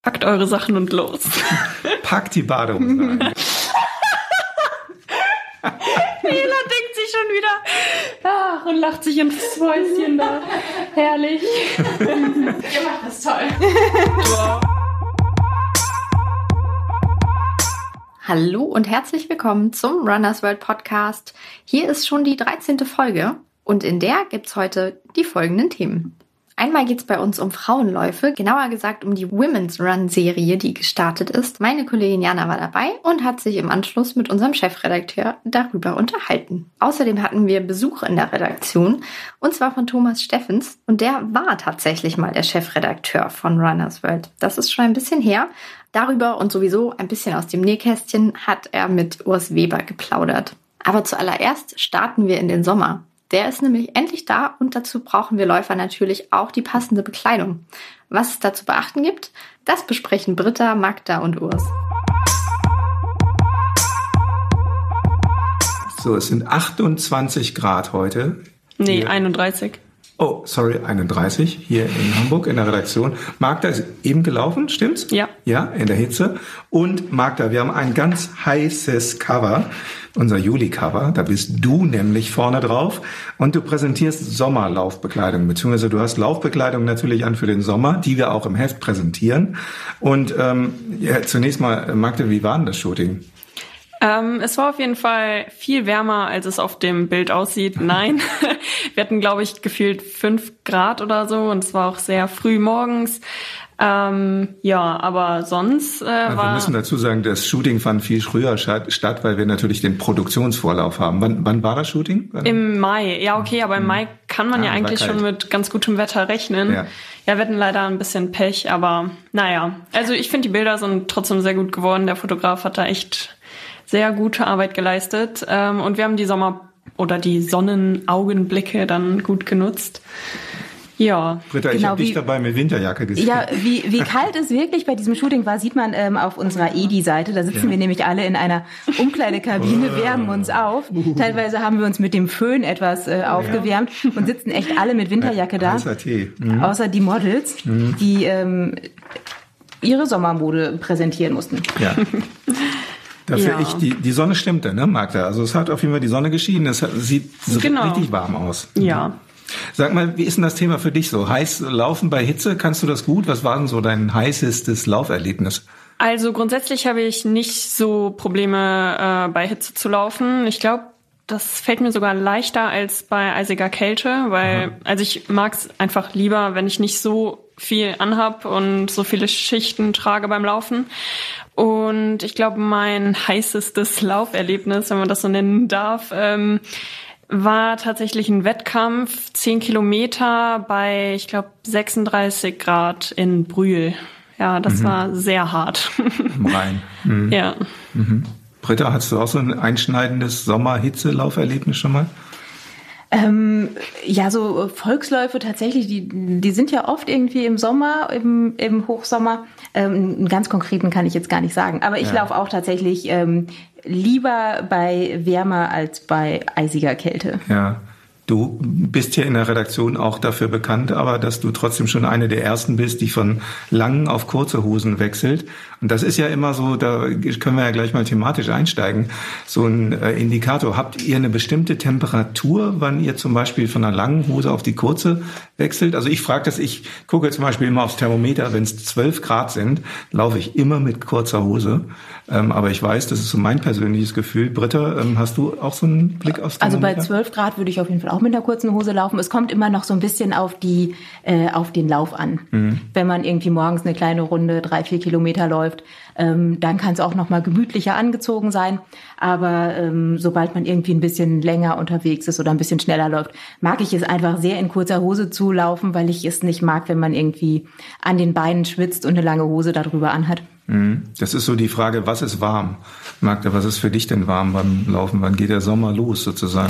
Packt eure Sachen und los. Packt die Badehose ein. Nela denkt sich schon wieder und lacht sich ins Fäustchen da. Herrlich. Ihr macht das toll. Hallo und herzlich willkommen zum Runners World Podcast. Hier ist schon die 13. Folge und in der gibt's heute die folgenden Themen. Einmal geht's bei uns um Frauenläufe, genauer gesagt um die Women's Run-Serie, die gestartet ist. Meine Kollegin Jana war dabei und hat sich im Anschluss mit unserem Chefredakteur darüber unterhalten. Außerdem hatten wir Besuch in der Redaktion, und zwar von Thomas Steffens. Und der war tatsächlich mal der Chefredakteur von Runners World. Das ist schon ein bisschen her. Darüber und sowieso ein bisschen aus dem Nähkästchen hat er mit Urs Weber geplaudert. Aber zuallererst starten wir in den Sommer. Der ist nämlich endlich da und dazu brauchen wir Läufer natürlich auch die passende Bekleidung. Was es da zu beachten gibt, das besprechen Britta, Magda und Urs. So, es sind 28 Grad heute. Nee, Hier. 31. Oh, sorry, 31 hier in Hamburg in der Redaktion. Magda ist eben gelaufen, stimmt's? Ja. Ja, in der Hitze. Und Magda, wir haben ein ganz heißes Cover, unser Juli-Cover. Da bist du nämlich vorne drauf und du präsentierst Sommerlaufbekleidung, beziehungsweise du hast Laufbekleidung natürlich an für den Sommer, die wir auch im Heft präsentieren. Und zunächst mal, Magda, wie war denn das Shooting? Es war auf jeden Fall viel wärmer, als es auf dem Bild aussieht. Nein, wir hatten, glaube ich, gefühlt 5 Grad oder so und es war auch sehr früh morgens. Aber sonst Wir müssen dazu sagen, das Shooting fand viel früher statt, weil wir natürlich den Produktionsvorlauf haben. Wann war das Shooting? Im Mai. Ja, okay, aber im Mai kann man ja eigentlich schon mit ganz gutem Wetter rechnen. Ja, wir hatten leider ein bisschen Pech, aber naja. Also ich finde, die Bilder sind trotzdem sehr gut geworden. Der Fotograf hat da echt sehr gute Arbeit geleistet. Und wir haben die Sonnenaugenblicke dann gut genutzt. Ja. Britta, ich habe dich dabei mit Winterjacke gesehen. Ja, wie kalt es wirklich bei diesem Shooting war, sieht man auf unserer EDI-Seite. Da sitzen wir nämlich alle in einer Umkleidekabine, wärmen uns auf. Teilweise haben wir uns mit dem Föhn etwas aufgewärmt und sitzen echt alle mit Winterjacke da. Heißer Tee. Außer die Models, die ihre Sommermode präsentieren mussten. Ja. Dafür die Sonne stimmte, ne, Magda? Also es hat auf jeden Fall die Sonne geschienen. Es sieht richtig warm aus. Ja. Sag mal, wie ist denn das Thema für dich so? Heiß laufen bei Hitze, kannst du das gut? Was war denn so dein heißestes Lauferlebnis? Also grundsätzlich habe ich nicht so Probleme bei Hitze zu laufen. Ich glaube, das fällt mir sogar leichter als bei eisiger Kälte, weil ich mag es einfach lieber, wenn ich nicht so viel anhab und so viele Schichten trage beim Laufen. Und ich glaube, mein heißestes Lauferlebnis, wenn man das so nennen darf, war tatsächlich ein Wettkampf, 10 Kilometer bei, ich glaube, 36 Grad in Brühl. Ja, das war sehr hart. Im Rhein. Ja. Britta, hast du auch so ein einschneidendes Sommer-Hitze-Lauferlebnis schon mal? So Volksläufe tatsächlich, die sind ja oft irgendwie im Sommer, im Hochsommer. Einen ganz konkreten kann ich jetzt gar nicht sagen. Aber ich laufe auch tatsächlich lieber bei Wärme als bei eisiger Kälte. Ja. Du bist hier in der Redaktion auch dafür bekannt, aber dass du trotzdem schon eine der ersten bist, die von langen auf kurze Hosen wechselt. Und das ist ja immer so, da können wir ja gleich mal thematisch einsteigen, so ein Indikator. Habt ihr eine bestimmte Temperatur, wann ihr zum Beispiel von einer langen Hose auf die kurze wechselt? Also ich frage das, ich gucke zum Beispiel immer aufs Thermometer, wenn es 12 Grad sind, laufe ich immer mit kurzer Hose. Aber ich weiß, das ist so mein persönliches Gefühl. Britta, hast du auch so einen Blick aufs Thermometer? Also bei 12 Grad würde ich auf jeden Fall auch mit einer kurzen Hose laufen. Es kommt immer noch so ein bisschen auf den Lauf an. Wenn man irgendwie morgens eine kleine Runde 3-4 Kilometer läuft, dann kann es auch noch mal gemütlicher angezogen sein. Aber sobald man irgendwie ein bisschen länger unterwegs ist oder ein bisschen schneller läuft, mag ich es einfach sehr in kurzer Hose zu laufen, weil ich es nicht mag, wenn man irgendwie an den Beinen schwitzt und eine lange Hose darüber anhat. Das ist so die Frage, was ist warm? Magda, was ist für dich denn warm beim Laufen? Wann geht der Sommer los sozusagen?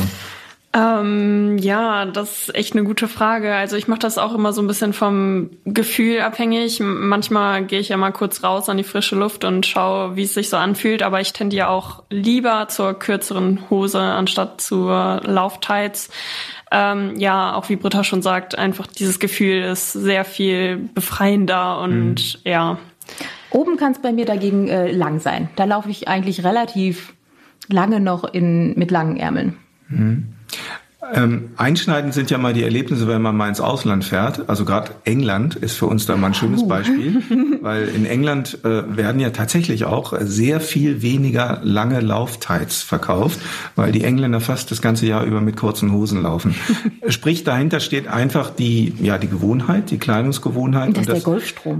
Das ist echt eine gute Frage. Also ich mache das auch immer so ein bisschen vom Gefühl abhängig. Manchmal gehe ich ja mal kurz raus an die frische Luft und schaue, wie es sich so anfühlt. Aber ich tendiere auch lieber zur kürzeren Hose anstatt zur Lauftights. Auch wie Britta schon sagt, einfach dieses Gefühl ist sehr viel befreiender und Oben kann es bei mir dagegen lang sein. Da laufe ich eigentlich relativ lange noch mit langen Ärmeln. Einschneidend sind ja mal die Erlebnisse, wenn man mal ins Ausland fährt. Also gerade England ist für uns da mal ein schönes Beispiel, weil in England werden ja tatsächlich auch sehr viel weniger lange Lauftights verkauft, weil die Engländer fast das ganze Jahr über mit kurzen Hosen laufen. Sprich, dahinter steht einfach die Gewohnheit, die Kleidungsgewohnheit. Und das ist der Golfstrom.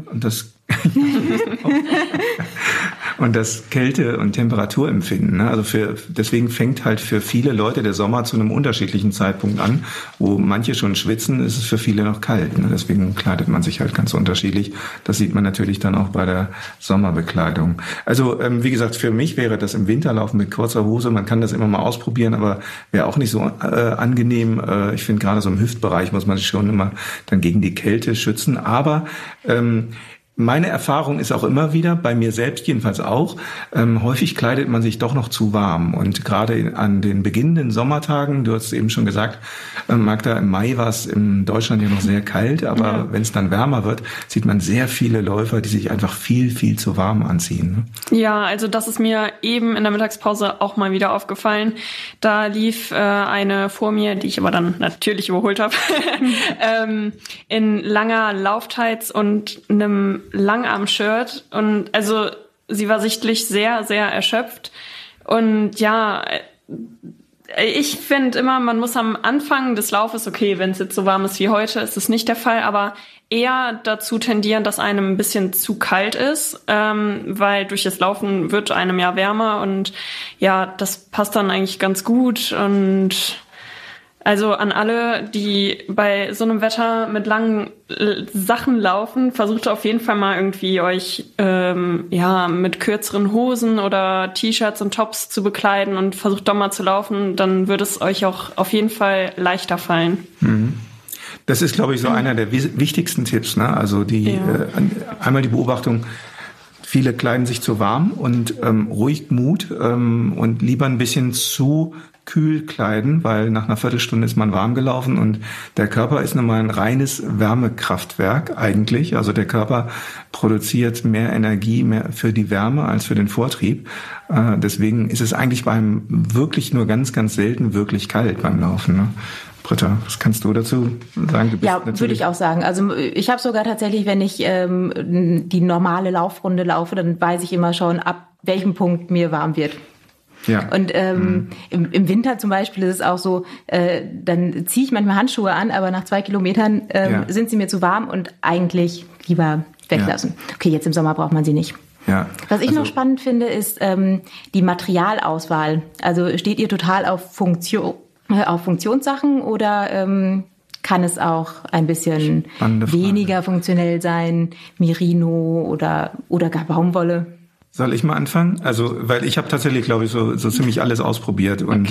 Und das Kälte- und Temperaturempfinden. Ne? Also deswegen fängt halt für viele Leute der Sommer zu einem unterschiedlichen Zeitpunkt an, wo manche schon schwitzen, ist es für viele noch kalt. Ne? Deswegen kleidet man sich halt ganz unterschiedlich. Das sieht man natürlich dann auch bei der Sommerbekleidung. Also wie gesagt, für mich wäre das im Winterlaufen mit kurzer Hose. Man kann das immer mal ausprobieren, aber wäre auch nicht so angenehm. Ich finde, gerade so im Hüftbereich muss man sich schon immer dann gegen die Kälte schützen. Aber meine Erfahrung ist auch immer wieder, bei mir selbst jedenfalls auch, häufig kleidet man sich doch noch zu warm. Und gerade an den beginnenden Sommertagen, du hast es eben schon gesagt, Magda, im Mai war es in Deutschland ja noch sehr kalt, aber wenn es dann wärmer wird, sieht man sehr viele Läufer, die sich einfach viel, viel zu warm anziehen. Ne? Ja, also das ist mir eben in der Mittagspause auch mal wieder aufgefallen. Da lief eine vor mir, die ich aber dann natürlich überholt habe, in langer Lauftights und einem Langarm-Shirt, und also sie war sichtlich sehr, sehr erschöpft. Und ja, ich finde immer, man muss am Anfang des Laufes, okay, wenn es jetzt so warm ist wie heute, ist es nicht der Fall, aber eher dazu tendieren, dass einem ein bisschen zu kalt ist, weil durch das Laufen wird einem ja wärmer, und ja, das passt dann eigentlich ganz gut. Und also an alle, die bei so einem Wetter mit langen Sachen laufen, versucht auf jeden Fall mal irgendwie euch mit kürzeren Hosen oder T-Shirts und Tops zu bekleiden und versucht doch mal zu laufen, dann wird es euch auch auf jeden Fall leichter fallen. Das ist, glaube ich, so einer der wichtigsten Tipps, ne? Also einmal die Beobachtung, viele kleiden sich zu warm und ruhig Mut und lieber ein bisschen zu kühl kleiden, weil nach einer Viertelstunde ist man warm gelaufen, und der Körper ist nun mal ein reines Wärmekraftwerk eigentlich. Also der Körper produziert mehr Energie mehr für die Wärme als für den Vortrieb. Deswegen ist es eigentlich beim wirklich nur ganz, ganz selten wirklich kalt beim Laufen. Ne? Britta, was kannst du dazu sagen? Ja, würde ich auch sagen. Also ich habe sogar tatsächlich, wenn ich die normale Laufrunde laufe, dann weiß ich immer schon, ab welchem Punkt mir warm wird. Ja. Und im Winter zum Beispiel ist es auch so, dann ziehe ich manchmal Handschuhe an, aber nach 2 Kilometern sind sie mir zu warm und eigentlich lieber weglassen. Ja. Okay, jetzt im Sommer braucht man sie nicht. Ja. Was ich noch spannend finde, ist die Materialauswahl. Also steht ihr total auf Funktionssachen, oder kann es auch ein bisschen weniger funktionell sein, Merino oder gar Baumwolle? Soll ich mal anfangen? Also, weil ich habe tatsächlich, glaube ich, so ziemlich alles ausprobiert. Und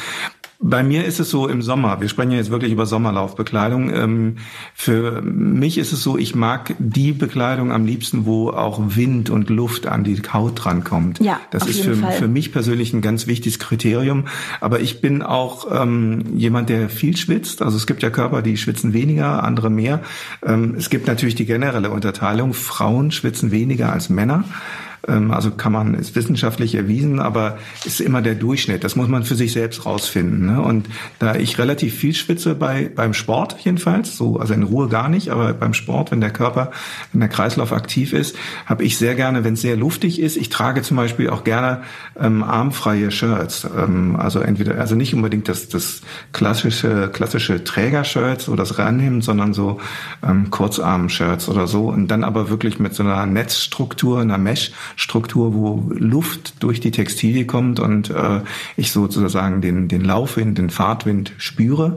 bei mir ist es so im Sommer, wir sprechen ja jetzt wirklich über Sommerlaufbekleidung. Für mich ist es so, ich mag die Bekleidung am liebsten, wo auch Wind und Luft an die Haut drankommt. Ja, das ist für mich persönlich ein ganz wichtiges Kriterium. Aber ich bin auch jemand, der viel schwitzt. Also es gibt ja Körper, die schwitzen weniger, andere mehr. Es gibt natürlich die generelle Unterteilung. Frauen schwitzen weniger als Männer. Also ist wissenschaftlich erwiesen, aber ist immer der Durchschnitt. Das muss man für sich selbst rausfinden. Ne? Und da ich relativ viel schwitze beim Sport jedenfalls, also in Ruhe gar nicht, aber beim Sport, wenn der Kreislauf aktiv ist, habe ich sehr gerne, wenn es sehr luftig ist. Ich trage zum Beispiel auch gerne armfreie Shirts. Also nicht unbedingt das klassische Trägershirts oder das Rennhemd, sondern so Kurzarm-Shirts oder so. Und dann aber wirklich mit so einer Netzstruktur, einer Mesh-Struktur, wo Luft durch die Textilie kommt und ich sozusagen den Laufwind, den Fahrtwind spüre.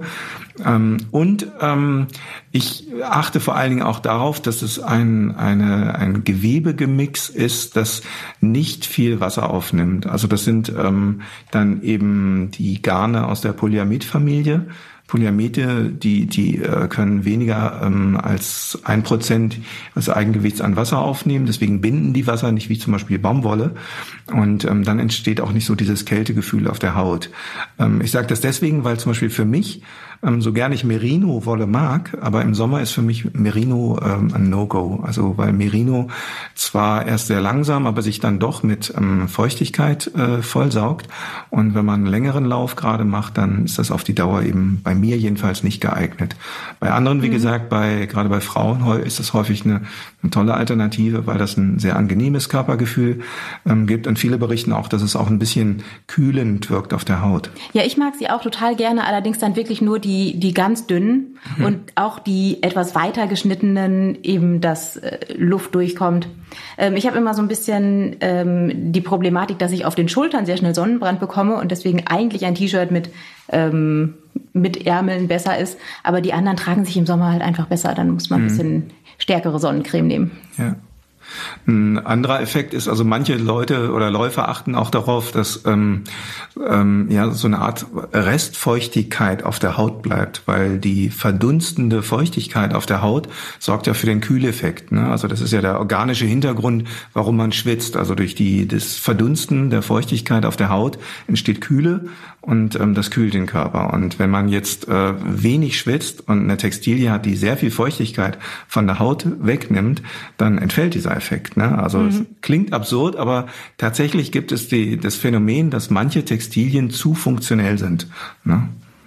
Ich achte vor allen Dingen auch darauf, dass es ein Gewebegemix ist, das nicht viel Wasser aufnimmt. Also das sind dann eben die Garne aus der Polyamid-Familie. Polyamide, die können weniger als 1% des Eigengewichts an Wasser aufnehmen. Deswegen binden die Wasser nicht wie zum Beispiel Baumwolle. Und dann entsteht auch nicht so dieses Kältegefühl auf der Haut. Ich sage das deswegen, weil zum Beispiel für mich, so gern ich Merino-Wolle mag, aber im Sommer ist für mich Merino ein No-Go. Also weil Merino zwar erst sehr langsam, aber sich dann doch mit Feuchtigkeit vollsaugt. Und wenn man einen längeren Lauf gerade macht, dann ist das auf die Dauer eben bei mir jedenfalls nicht geeignet. Bei anderen, wie gesagt, gerade bei Frauen ist das häufig eine tolle Alternative, weil das ein sehr angenehmes Körpergefühl gibt. Und viele berichten auch, dass es auch ein bisschen kühlend wirkt auf der Haut. Ja, ich mag sie auch total gerne, allerdings dann wirklich nur die ganz dünnen und auch die etwas weiter geschnittenen, eben dass Luft durchkommt. Ich habe immer so ein bisschen die Problematik, dass ich auf den Schultern sehr schnell Sonnenbrand bekomme und deswegen eigentlich ein T-Shirt mit Ärmeln besser ist. Aber die anderen tragen sich im Sommer halt einfach besser. Dann muss man ein bisschen stärkere Sonnencreme nehmen. Ja. Ein anderer Effekt ist, also manche Leute oder Läufer achten auch darauf, dass so eine Art Restfeuchtigkeit auf der Haut bleibt, weil die verdunstende Feuchtigkeit auf der Haut sorgt ja für den Kühleffekt. Ne? Also das ist ja der organische Hintergrund, warum man schwitzt. Also durch das Verdunsten der Feuchtigkeit auf der Haut entsteht Kühle und das kühlt den Körper. Und wenn man jetzt wenig schwitzt und eine Textilie hat, die sehr viel Feuchtigkeit von der Haut wegnimmt, dann entfällt dieser Effekt. Ne? Also es klingt absurd, aber tatsächlich gibt es das Phänomen, dass manche Textilien zu funktionell sind. Ne?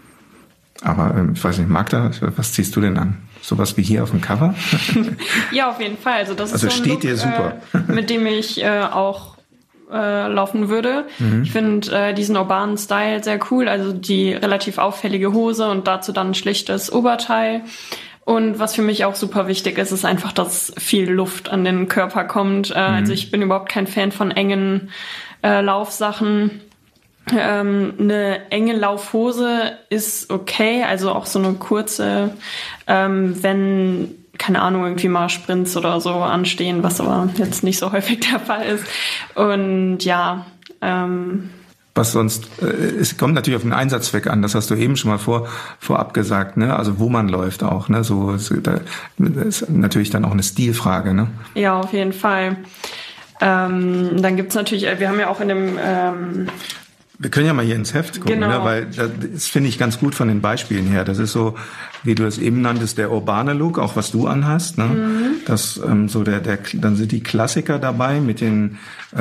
Aber ich weiß nicht, Magda, was ziehst du denn an? Sowas wie hier auf dem Cover? Ja, auf jeden Fall. Also das ist so ein steht Look, dir super. Mit dem ich auch laufen würde. Ich finde diesen urbanen Style sehr cool. Also die relativ auffällige Hose und dazu dann ein schlichtes Oberteil. Und was für mich auch super wichtig ist, ist einfach, dass viel Luft an den Körper kommt. Also ich bin überhaupt kein Fan von engen Laufsachen. Eine enge Laufhose ist okay, also auch so eine kurze, wenn, keine Ahnung, irgendwie mal Sprints oder so anstehen, was aber jetzt nicht so häufig der Fall ist. Und ja, was sonst, es kommt natürlich auf den Einsatzzweck an, das hast du eben schon mal vorab gesagt, ne? Also wo man läuft auch, ne? Das ist natürlich dann auch eine Stilfrage, ne? Ja, auf jeden Fall. Dann gibt's natürlich, wir haben ja auch in dem wir können ja mal hier ins Heft gucken, genau. Ne? Weil das finde ich ganz gut von den Beispielen her. Das ist so, wie du es eben nanntest, der urbane Look, auch was du anhast. Ne? Das so dann sind die Klassiker dabei mit den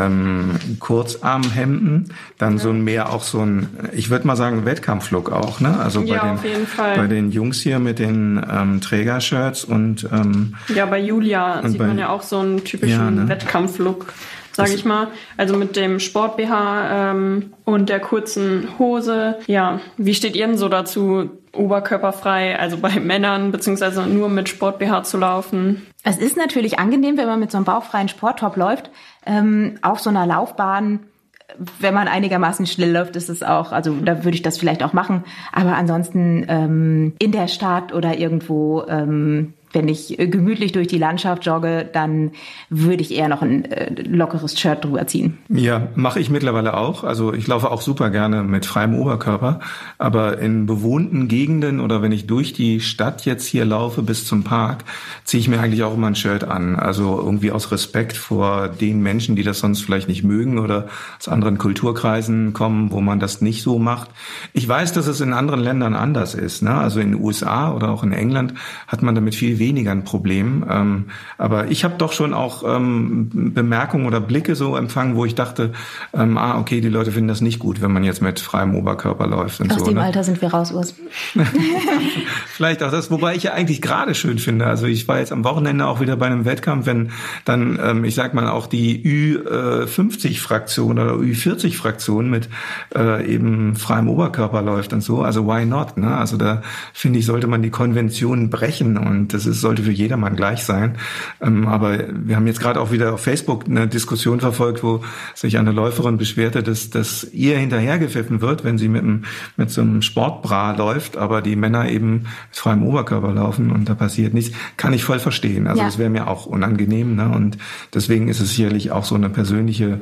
Kurzarmhemden, dann so ein ich würde mal sagen Wettkampflook auch. Ne? Also auf jeden Fall. Bei den Jungs hier mit den Trägershirts und ja, bei Julia sieht man ja auch so einen typischen Wettkampflook. Sag ich mal. Also mit dem Sport-BH und der kurzen Hose. Ja, wie steht ihr denn so dazu, oberkörperfrei, also bei Männern, beziehungsweise nur mit Sport-BH zu laufen? Es ist natürlich angenehm, wenn man mit so einem bauchfreien Sporttop läuft. Auf so einer Laufbahn, wenn man einigermaßen schnell läuft, ist es auch, also da würde ich das vielleicht auch machen. Aber ansonsten in der Stadt oder irgendwo, wenn ich gemütlich durch die Landschaft jogge, dann würde ich eher noch ein lockeres Shirt drüber ziehen. Ja, mache ich mittlerweile auch. Also ich laufe auch super gerne mit freiem Oberkörper. Aber in bewohnten Gegenden oder wenn ich durch die Stadt jetzt hier laufe bis zum Park, ziehe ich mir eigentlich auch immer ein Shirt an. Also irgendwie aus Respekt vor den Menschen, die das sonst vielleicht nicht mögen oder aus anderen Kulturkreisen kommen, wo man das nicht so macht. Ich weiß, dass es in anderen Ländern anders ist. Ne? Also in den USA oder auch in England hat man damit viel weniger ein Problem. Aber ich habe doch schon auch Bemerkungen oder Blicke so empfangen, wo ich dachte, okay, die Leute finden das nicht gut, wenn man jetzt mit freiem Oberkörper läuft. Und aus dem Alter sind wir raus, Urs. Vielleicht auch das, wobei ich ja eigentlich gerade schön finde. Also ich war jetzt am Wochenende auch wieder bei einem Wettkampf, wenn dann, ich sag mal, auch die Ü50-Fraktion oder Ü40-Fraktion mit eben freiem Oberkörper läuft und so. Also why not? Ne? Also da finde ich, sollte man die Konventionen brechen und das sollte für jedermann gleich sein. Aber wir haben jetzt gerade auch wieder auf Facebook eine Diskussion verfolgt, wo sich eine Läuferin beschwerte, dass ihr hinterhergepfiffen wird, wenn sie mit so einem Sportbra läuft, aber die Männer eben mit freiem Oberkörper laufen und da passiert nichts. Kann ich voll verstehen. Also das wäre mir auch unangenehm. Ne? Und deswegen ist es sicherlich auch so eine persönliche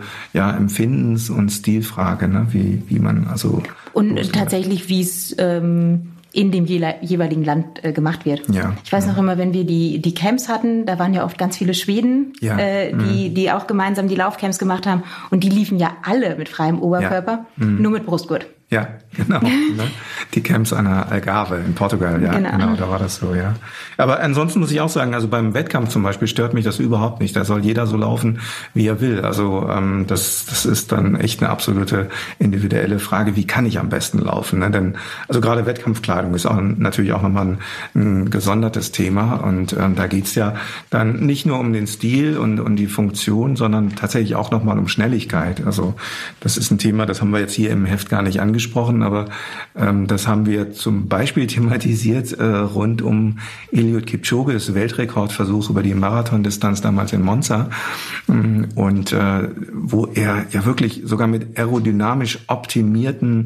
Empfindens- und Stilfrage, ne? wie man also... Und tatsächlich, wie es in dem jeweiligen Land gemacht wird. Ja. Ich weiß noch immer, wenn wir die Camps hatten, da waren ja oft ganz viele Schweden, die auch gemeinsam die Laufcamps gemacht haben. Und die liefen ja alle mit freiem Oberkörper, nur mit Brustgurt. Ja, genau. Ne? Die Camps an der Algarve in Portugal, ja, genau, da war das so, ja. Aber ansonsten muss ich auch sagen, also beim Wettkampf zum Beispiel stört mich das überhaupt nicht. Da soll jeder so laufen, wie er will. Also das ist dann echt eine absolute individuelle Frage, wie kann ich am besten laufen? Ne? Denn also gerade Wettkampfkleidung ist auch natürlich auch nochmal ein gesondertes Thema. Und da geht's ja dann nicht nur um den Stil und die Funktion, sondern tatsächlich auch nochmal um Schnelligkeit. Also das ist ein Thema, das haben wir jetzt hier im Heft gar nicht angesprochen, aber das haben wir zum Beispiel thematisiert rund um Eliud Kipchoges Weltrekordversuch über die Marathondistanz damals in Monza und wo er ja wirklich sogar mit aerodynamisch optimierten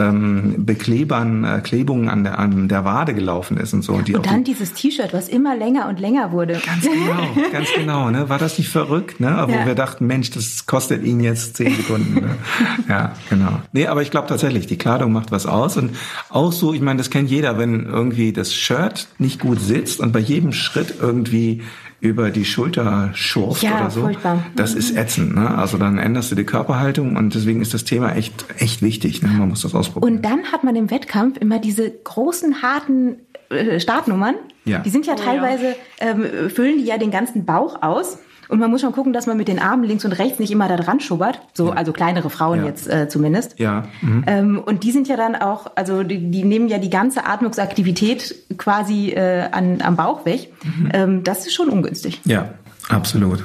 Klebungen an der Wade gelaufen ist und so. Und dann dieses T-Shirt, was immer länger und länger wurde. Ganz genau. Ne? War das nicht verrückt? Ne? Wo wir dachten, Mensch, das kostet ihn jetzt 10 Sekunden. Ne? Ja, genau. Nee, aber ich glaube tatsächlich, die Kleidung macht was aus. Und auch so, ich meine, das kennt jeder, wenn irgendwie das Shirt nicht gut sitzt und bei jedem Schritt irgendwie über die Schulter schurft oder so. Furchtbar. Das ist ätzend, ne? Also dann änderst du die Körperhaltung und deswegen ist das Thema echt wichtig, ne? Man muss das ausprobieren. Und dann hat man im Wettkampf immer diese großen, harten Startnummern. Ja. Die sind ja teilweise, füllen die ja den ganzen Bauch aus. Und man muss schon gucken, dass man mit den Armen links und rechts nicht immer da dran schubbert. So, also kleinere Frauen jetzt zumindest. Ja. Und die sind ja dann auch, also die nehmen ja die ganze Atmungsaktivität quasi am Bauch weg. Das ist schon ungünstig. Ja, absolut.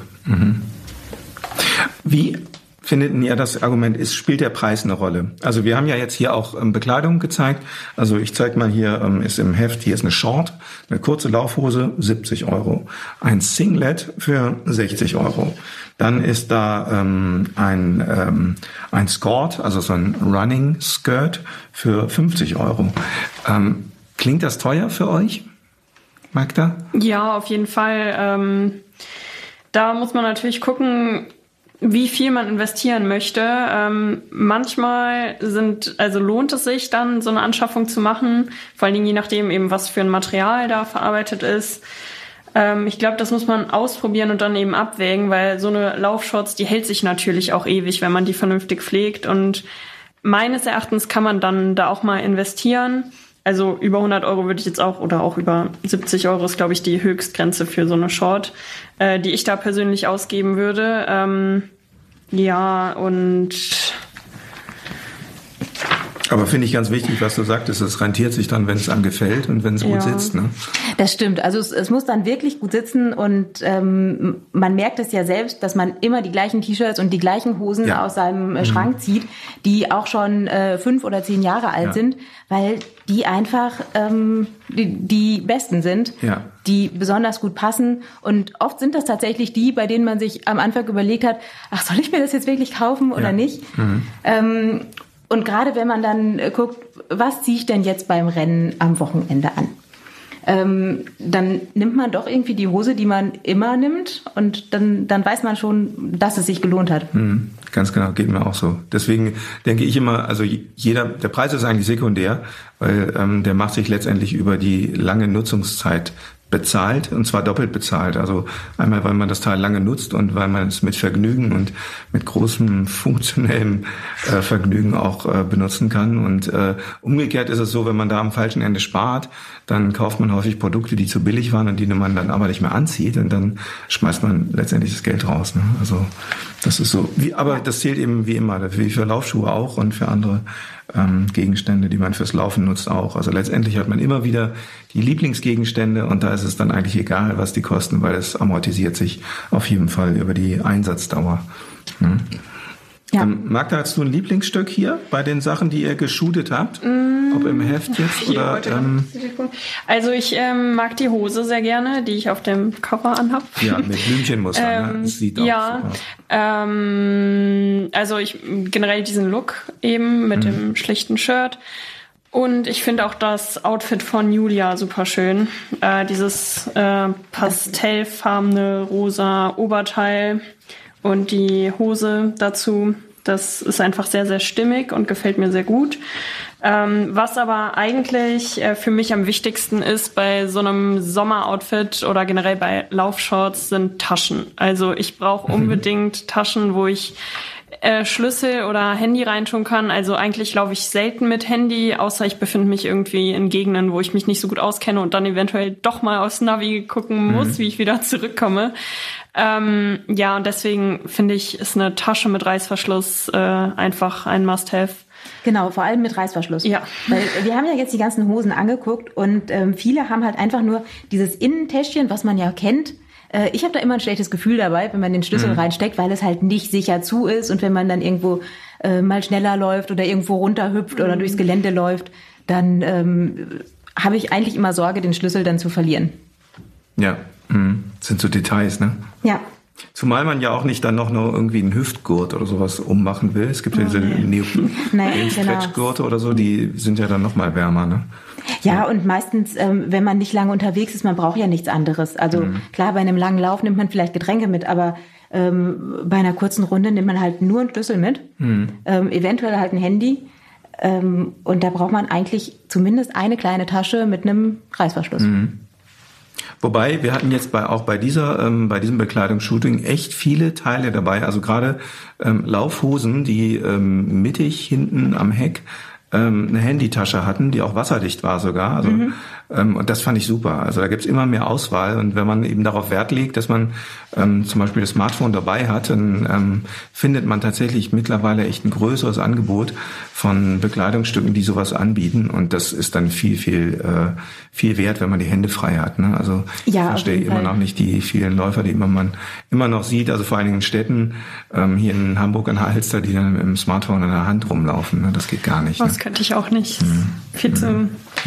Wie findet ihr das Argument, spielt der Preis eine Rolle? Also wir haben ja jetzt hier auch Bekleidung gezeigt. Also ich zeige mal hier, ist im Heft, hier ist eine Short, eine kurze Laufhose, 70 €. Ein Singlet für 60 €. Dann ist da ein Skirt, also so ein Running Skirt für 50 €. Klingt das teuer für euch, Magda? Ja, auf jeden Fall. Da muss man natürlich gucken, wie viel man investieren möchte. Manchmal lohnt es sich dann, so eine Anschaffung zu machen, vor allen Dingen je nachdem eben, was für ein Material da verarbeitet ist. Ich glaube, das muss man ausprobieren und dann eben abwägen, weil so eine Laufshorts, die hält sich natürlich auch ewig, wenn man die vernünftig pflegt, und meines Erachtens kann man dann da auch mal investieren. Also über 100 € würde ich jetzt auch, oder auch über 70 € ist, glaube ich, die Höchstgrenze für so eine Short, die ich da persönlich ausgeben würde. Ja, und... Aber finde ich ganz wichtig, was du sagtest, es rentiert sich dann, wenn es einem gefällt und wenn es gut sitzt. Ne? Das stimmt, also es muss dann wirklich gut sitzen und man merkt es ja selbst, dass man immer die gleichen T-Shirts und die gleichen Hosen aus seinem Schrank zieht, die auch schon 5 oder 10 Jahre alt sind, weil die einfach die besten sind, die besonders gut passen, und oft sind das tatsächlich die, bei denen man sich am Anfang überlegt hat, ach, soll ich mir das jetzt wirklich kaufen oder nicht? Und gerade wenn man dann guckt, was ziehe ich denn jetzt beim Rennen am Wochenende an? Dann nimmt man doch irgendwie die Hose, die man immer nimmt, und dann weiß man schon, dass es sich gelohnt hat. Ganz genau, geht mir auch so. Deswegen denke ich immer, also der Preis ist eigentlich sekundär, weil der macht sich letztendlich über die lange Nutzungszeit bezahlt, und zwar doppelt bezahlt. Also einmal, weil man das Teil lange nutzt und weil man es mit Vergnügen und mit großem funktionellem Vergnügen auch benutzen kann. Und umgekehrt ist es so, wenn man da am falschen Ende spart, dann kauft man häufig Produkte, die zu billig waren und die man dann aber nicht mehr anzieht, und dann schmeißt man letztendlich das Geld raus. Ne? Also das ist so. Aber das zählt eben wie immer, wie für Laufschuhe auch und für andere Gegenstände, die man fürs Laufen nutzt, auch. Also letztendlich hat man immer wieder die Lieblingsgegenstände, und da ist es dann eigentlich egal, was die kosten, weil es amortisiert sich auf jeden Fall über die Einsatzdauer. Ja. Magda, hast du ein Lieblingsstück hier bei den Sachen, die ihr geshootet habt? Ob im Heft jetzt oder... Also ich mag die Hose sehr gerne, die ich auf dem Cover anhab. Ja, mit Blümchenmuster. Ne? Das sieht auch so aus. Also generell diesen Look eben mit dem schlichten Shirt. Und ich finde auch das Outfit von Julia super schön. Dieses pastellfarbene rosa Oberteil und die Hose dazu, Das ist einfach sehr, sehr stimmig und gefällt mir sehr gut. Was aber eigentlich für mich am wichtigsten ist bei so einem Sommeroutfit oder generell bei Laufshorts sind Taschen. Also ich brauche unbedingt Taschen, wo ich Schlüssel oder Handy reintun kann. Also eigentlich laufe ich selten mit Handy, außer ich befinde mich irgendwie in Gegenden, wo ich mich nicht so gut auskenne und dann eventuell doch mal aufs Navi gucken muss, wie ich wieder zurückkomme. Ja, und deswegen finde ich, ist eine Tasche mit Reißverschluss einfach ein Must-have. Genau, vor allem mit Reißverschluss. Ja. Weil wir haben ja jetzt die ganzen Hosen angeguckt und viele haben halt einfach nur dieses Innentäschchen, was man ja kennt. Ich habe da immer ein schlechtes Gefühl dabei, wenn man den Schlüssel reinsteckt, weil es halt nicht sicher zu ist und wenn man dann irgendwo mal schneller läuft oder irgendwo runterhüpft oder durchs Gelände läuft, dann habe ich eigentlich immer Sorge, den Schlüssel dann zu verlieren. Ja, das sind so Details, ne? Ja. Zumal man ja auch nicht dann noch irgendwie einen Hüftgurt oder sowas ummachen will. Es gibt ja diese Stretchgurte oder so, die sind ja dann noch mal wärmer, ne? Ja, und meistens, wenn man nicht lange unterwegs ist, man braucht ja nichts anderes. Also klar, bei einem langen Lauf nimmt man vielleicht Getränke mit, aber bei einer kurzen Runde nimmt man halt nur einen Schlüssel mit, eventuell halt ein Handy. Und da braucht man eigentlich zumindest eine kleine Tasche mit einem Reißverschluss. Wobei, wir hatten jetzt bei diesem Bekleidungsshooting echt viele Teile dabei. Also gerade Laufhosen, die mittig hinten am Heck eine Handytasche hatten, die auch wasserdicht war sogar. Also, und das fand ich super. Also da gibt's immer mehr Auswahl. Und wenn man eben darauf Wert legt, dass man zum Beispiel das Smartphone dabei hat, dann findet man tatsächlich mittlerweile echt ein größeres Angebot von Bekleidungsstücken, die sowas anbieten. Und das ist dann viel wert, wenn man die Hände frei hat. Ne? Also ich verstehe immer noch nicht die vielen Läufer, die man immer noch sieht, also vor allen Dingen in Städten, hier in Hamburg an der Alster, die dann mit dem Smartphone in der Hand rumlaufen. Ne? Das geht gar nicht. Das könnte ich auch nicht. Viel zu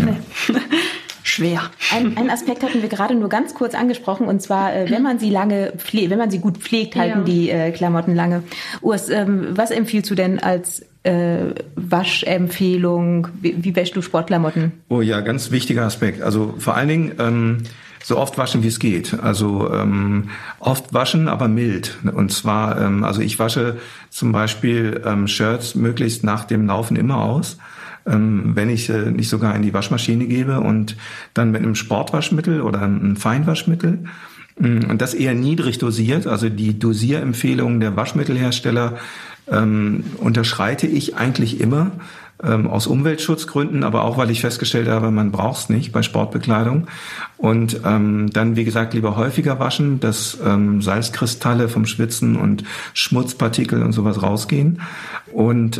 schwer. Ein Aspekt hatten wir gerade nur ganz kurz angesprochen, und zwar, wenn man sie gut pflegt, halten die Klamotten lange. Urs, was empfiehlst du denn als Waschempfehlung? Wie wäschst du Sportklamotten? Oh ja, ganz wichtiger Aspekt. Also vor allen Dingen so oft waschen, wie es geht. Also oft waschen, aber mild. Und zwar, also ich wasche zum Beispiel Shirts möglichst nach dem Laufen immer aus, wenn ich nicht sogar in die Waschmaschine gebe, und dann mit einem Sportwaschmittel oder einem Feinwaschmittel. Und das eher niedrig dosiert. Also die Dosierempfehlungen der Waschmittelhersteller unterschreite ich eigentlich immer, aus Umweltschutzgründen, aber auch, weil ich festgestellt habe, man braucht es nicht bei Sportbekleidung. Und dann, wie gesagt, lieber häufiger waschen, dass Salzkristalle vom Schwitzen und Schmutzpartikel und sowas rausgehen. Und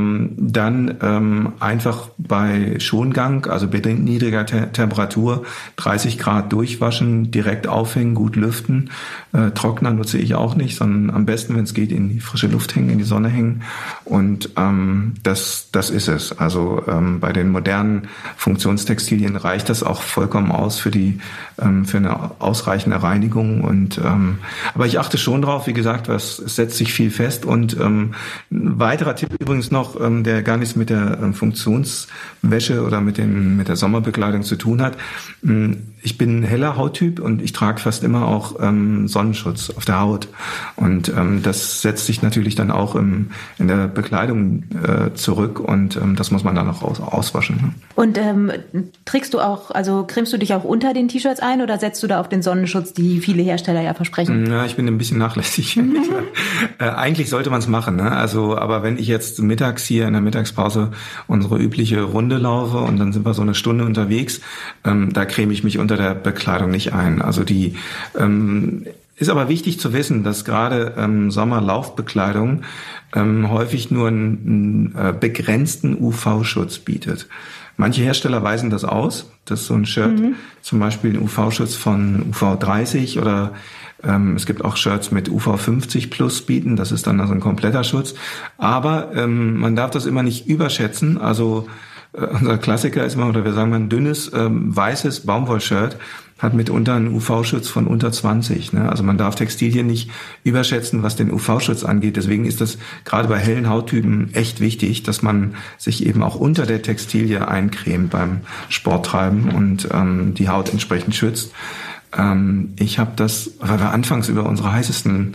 dann einfach bei Schongang, also bei niedriger Temperatur, 30 Grad durchwaschen, direkt aufhängen, gut lüften. Trockner nutze ich auch nicht, sondern am besten, wenn es geht, in die frische Luft hängen, in die Sonne hängen. Und das ist es. Also bei den modernen Funktionstextilien reicht das auch vollkommen aus für eine ausreichende Reinigung. Und aber ich achte schon drauf, wie gesagt, es setzt sich viel fest. Und ein weiterer Tipp übrigens noch, der gar nichts mit der Funktionswäsche oder mit der Sommerbekleidung zu tun hat. Ich bin ein heller Hauttyp und ich trage fast immer auch Sonnenschutz auf der Haut. Und das setzt sich natürlich dann auch in der Bekleidung zurück, und das muss man dann auch auswaschen. Ne? Und trägst du auch, also cremst du dich auch unter den T-Shirts ein oder setzt du da auf den Sonnenschutz, die viele Hersteller ja versprechen? Ja, ich bin ein bisschen nachlässig. Eigentlich sollte man es machen, ne? Also, aber wenn ich jetzt mittags hier in der Mittagspause unsere übliche Runde laufe und dann sind wir so eine Stunde unterwegs, da creme ich mich unter der Bekleidung nicht ein. Also die ist aber wichtig zu wissen, dass gerade Sommerlaufbekleidung häufig nur einen begrenzten UV-Schutz bietet. Manche Hersteller weisen das aus, dass so ein Shirt zum Beispiel einen UV-Schutz von UV 30 oder es gibt auch Shirts mit UV 50 plus bieten, das ist dann also ein kompletter Schutz. Aber man darf das immer nicht überschätzen. Also unser Klassiker ist immer, oder wir sagen mal, ein dünnes weißes Baumwollshirt hat mitunter einen UV-Schutz von unter 20. Ne? Also man darf Textilien nicht überschätzen, was den UV-Schutz angeht. Deswegen ist das gerade bei hellen Hauttypen echt wichtig, dass man sich eben auch unter der Textilie eincremt beim Sporttreiben und die Haut entsprechend schützt. Ich habe das, weil wir anfangs über unsere heißesten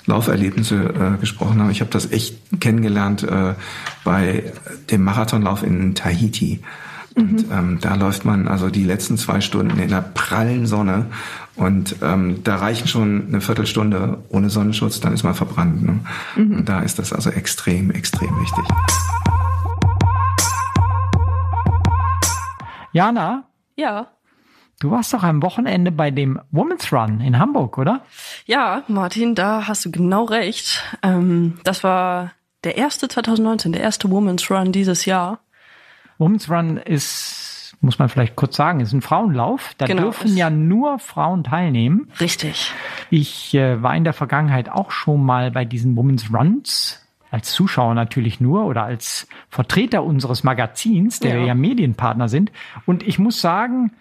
Lauferlebnisse gesprochen haben. Ich habe das echt kennengelernt bei dem Marathonlauf in Tahiti. Und da läuft man also die letzten 2 Stunden in der prallen Sonne und da reichen schon eine Viertelstunde ohne Sonnenschutz, dann ist man verbrannt. Ne? Und da ist das also extrem, extrem wichtig. Jana? Ja. Du warst doch am Wochenende bei dem Women's Run in Hamburg, oder? Ja, Martin, da hast du genau recht. Das war der erste 2019, der erste Women's Run dieses Jahr. Women's Run ist, muss man vielleicht kurz sagen, ist ein Frauenlauf. Da dürfen ja nur Frauen teilnehmen. Richtig. Ich war in der Vergangenheit auch schon mal bei diesen Women's Runs, als Zuschauer natürlich nur oder als Vertreter unseres Magazins, der wir ja Medienpartner sind. Und ich muss sagen,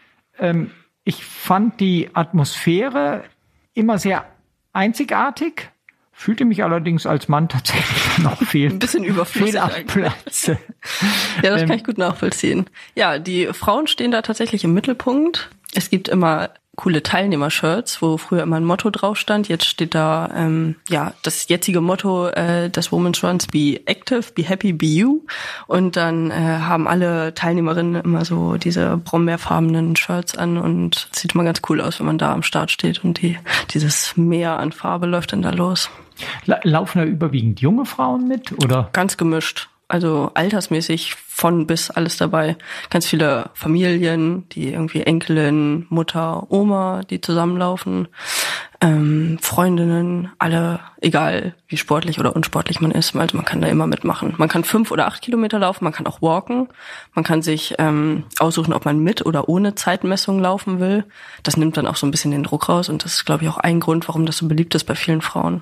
ich fand die Atmosphäre immer sehr einzigartig. Fühlte mich allerdings als Mann tatsächlich noch fehl am Platz. Ja, das kann ich gut nachvollziehen. Ja, die Frauen stehen da tatsächlich im Mittelpunkt. Es gibt immer coole Teilnehmer-Shirts, wo früher immer ein Motto drauf stand. Jetzt steht da das jetzige Motto des Women's Runs: Be active, be happy, be you. Und dann haben alle Teilnehmerinnen immer so diese brombeerfarbenen Shirts an und sieht immer ganz cool aus, wenn man da am Start steht und dieses Meer an Farbe läuft dann da los. Laufen da überwiegend junge Frauen mit, oder? Ganz gemischt. Also altersmäßig von bis alles dabei. Ganz viele Familien, die irgendwie Enkelin, Mutter, Oma, die zusammenlaufen. Freundinnen, alle, egal wie sportlich oder unsportlich man ist. Also man kann da immer mitmachen. Man kann 5 oder 8 Kilometer laufen, man kann auch walken. Man kann sich aussuchen, ob man mit oder ohne Zeitmessung laufen will. Das nimmt dann auch so ein bisschen den Druck raus und das ist, glaube ich, auch ein Grund, warum das so beliebt ist bei vielen Frauen.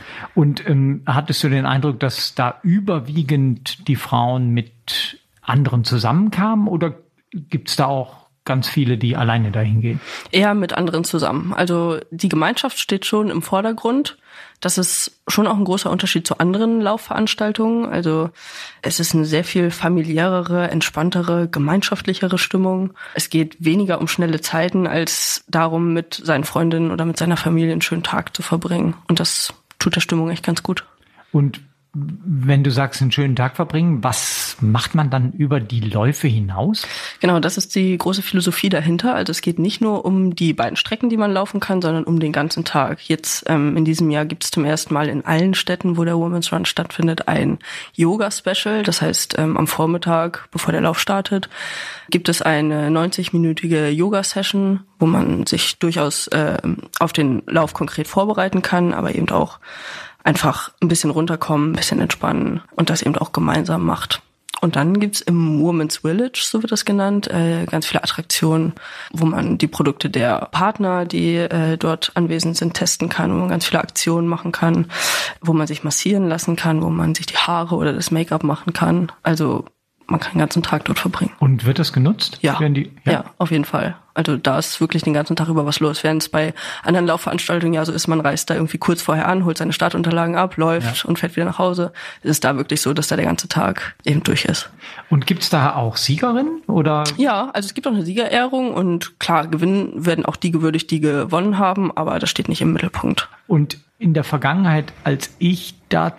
Und hattest du den Eindruck, dass da überwiegend die Frauen mit anderen zusammenkamen oder gibt's da auch ganz viele, die alleine dahin gehen? Eher mit anderen zusammen. Also die Gemeinschaft steht schon im Vordergrund. Das ist schon auch ein großer Unterschied zu anderen Laufveranstaltungen. Also es ist eine sehr viel familiärere, entspanntere, gemeinschaftlichere Stimmung. Es geht weniger um schnelle Zeiten als darum, mit seinen Freundinnen oder mit seiner Familie einen schönen Tag zu verbringen. Und das tut der Stimmung echt ganz gut. Und wenn du sagst, einen schönen Tag verbringen, was macht man dann über die Läufe hinaus? Genau, das ist die große Philosophie dahinter. Also es geht nicht nur um die beiden Strecken, die man laufen kann, sondern um den ganzen Tag. Jetzt in diesem Jahr gibt es zum ersten Mal in allen Städten, wo der Women's Run stattfindet, ein Yoga-Special. Das heißt, am Vormittag, bevor der Lauf startet, gibt es eine 90-minütige Yoga-Session, wo man sich durchaus auf den Lauf konkret vorbereiten kann, aber eben auch einfach ein bisschen runterkommen, ein bisschen entspannen und das eben auch gemeinsam macht. Und dann gibt's im Women's Village, so wird das genannt, ganz viele Attraktionen, wo man die Produkte der Partner, die dort anwesend sind, testen kann, wo man ganz viele Aktionen machen kann, wo man sich massieren lassen kann, wo man sich die Haare oder das Make-up machen kann. Also man kann den ganzen Tag dort verbringen. Und wird das genutzt? Ja, ja, auf jeden Fall. Also da ist wirklich den ganzen Tag über was los. Während es bei anderen Laufveranstaltungen ja so ist, man reist da irgendwie kurz vorher an, holt seine Startunterlagen ab, läuft und fährt wieder nach Hause. Es ist da wirklich so, dass da der ganze Tag eben durch ist. Und gibt's da auch Siegerinnen, oder? Ja, also es gibt auch eine Siegerehrung und klar, gewinnen werden auch die gewürdigt, die gewonnen haben, aber das steht nicht im Mittelpunkt. Und in der Vergangenheit, als ich da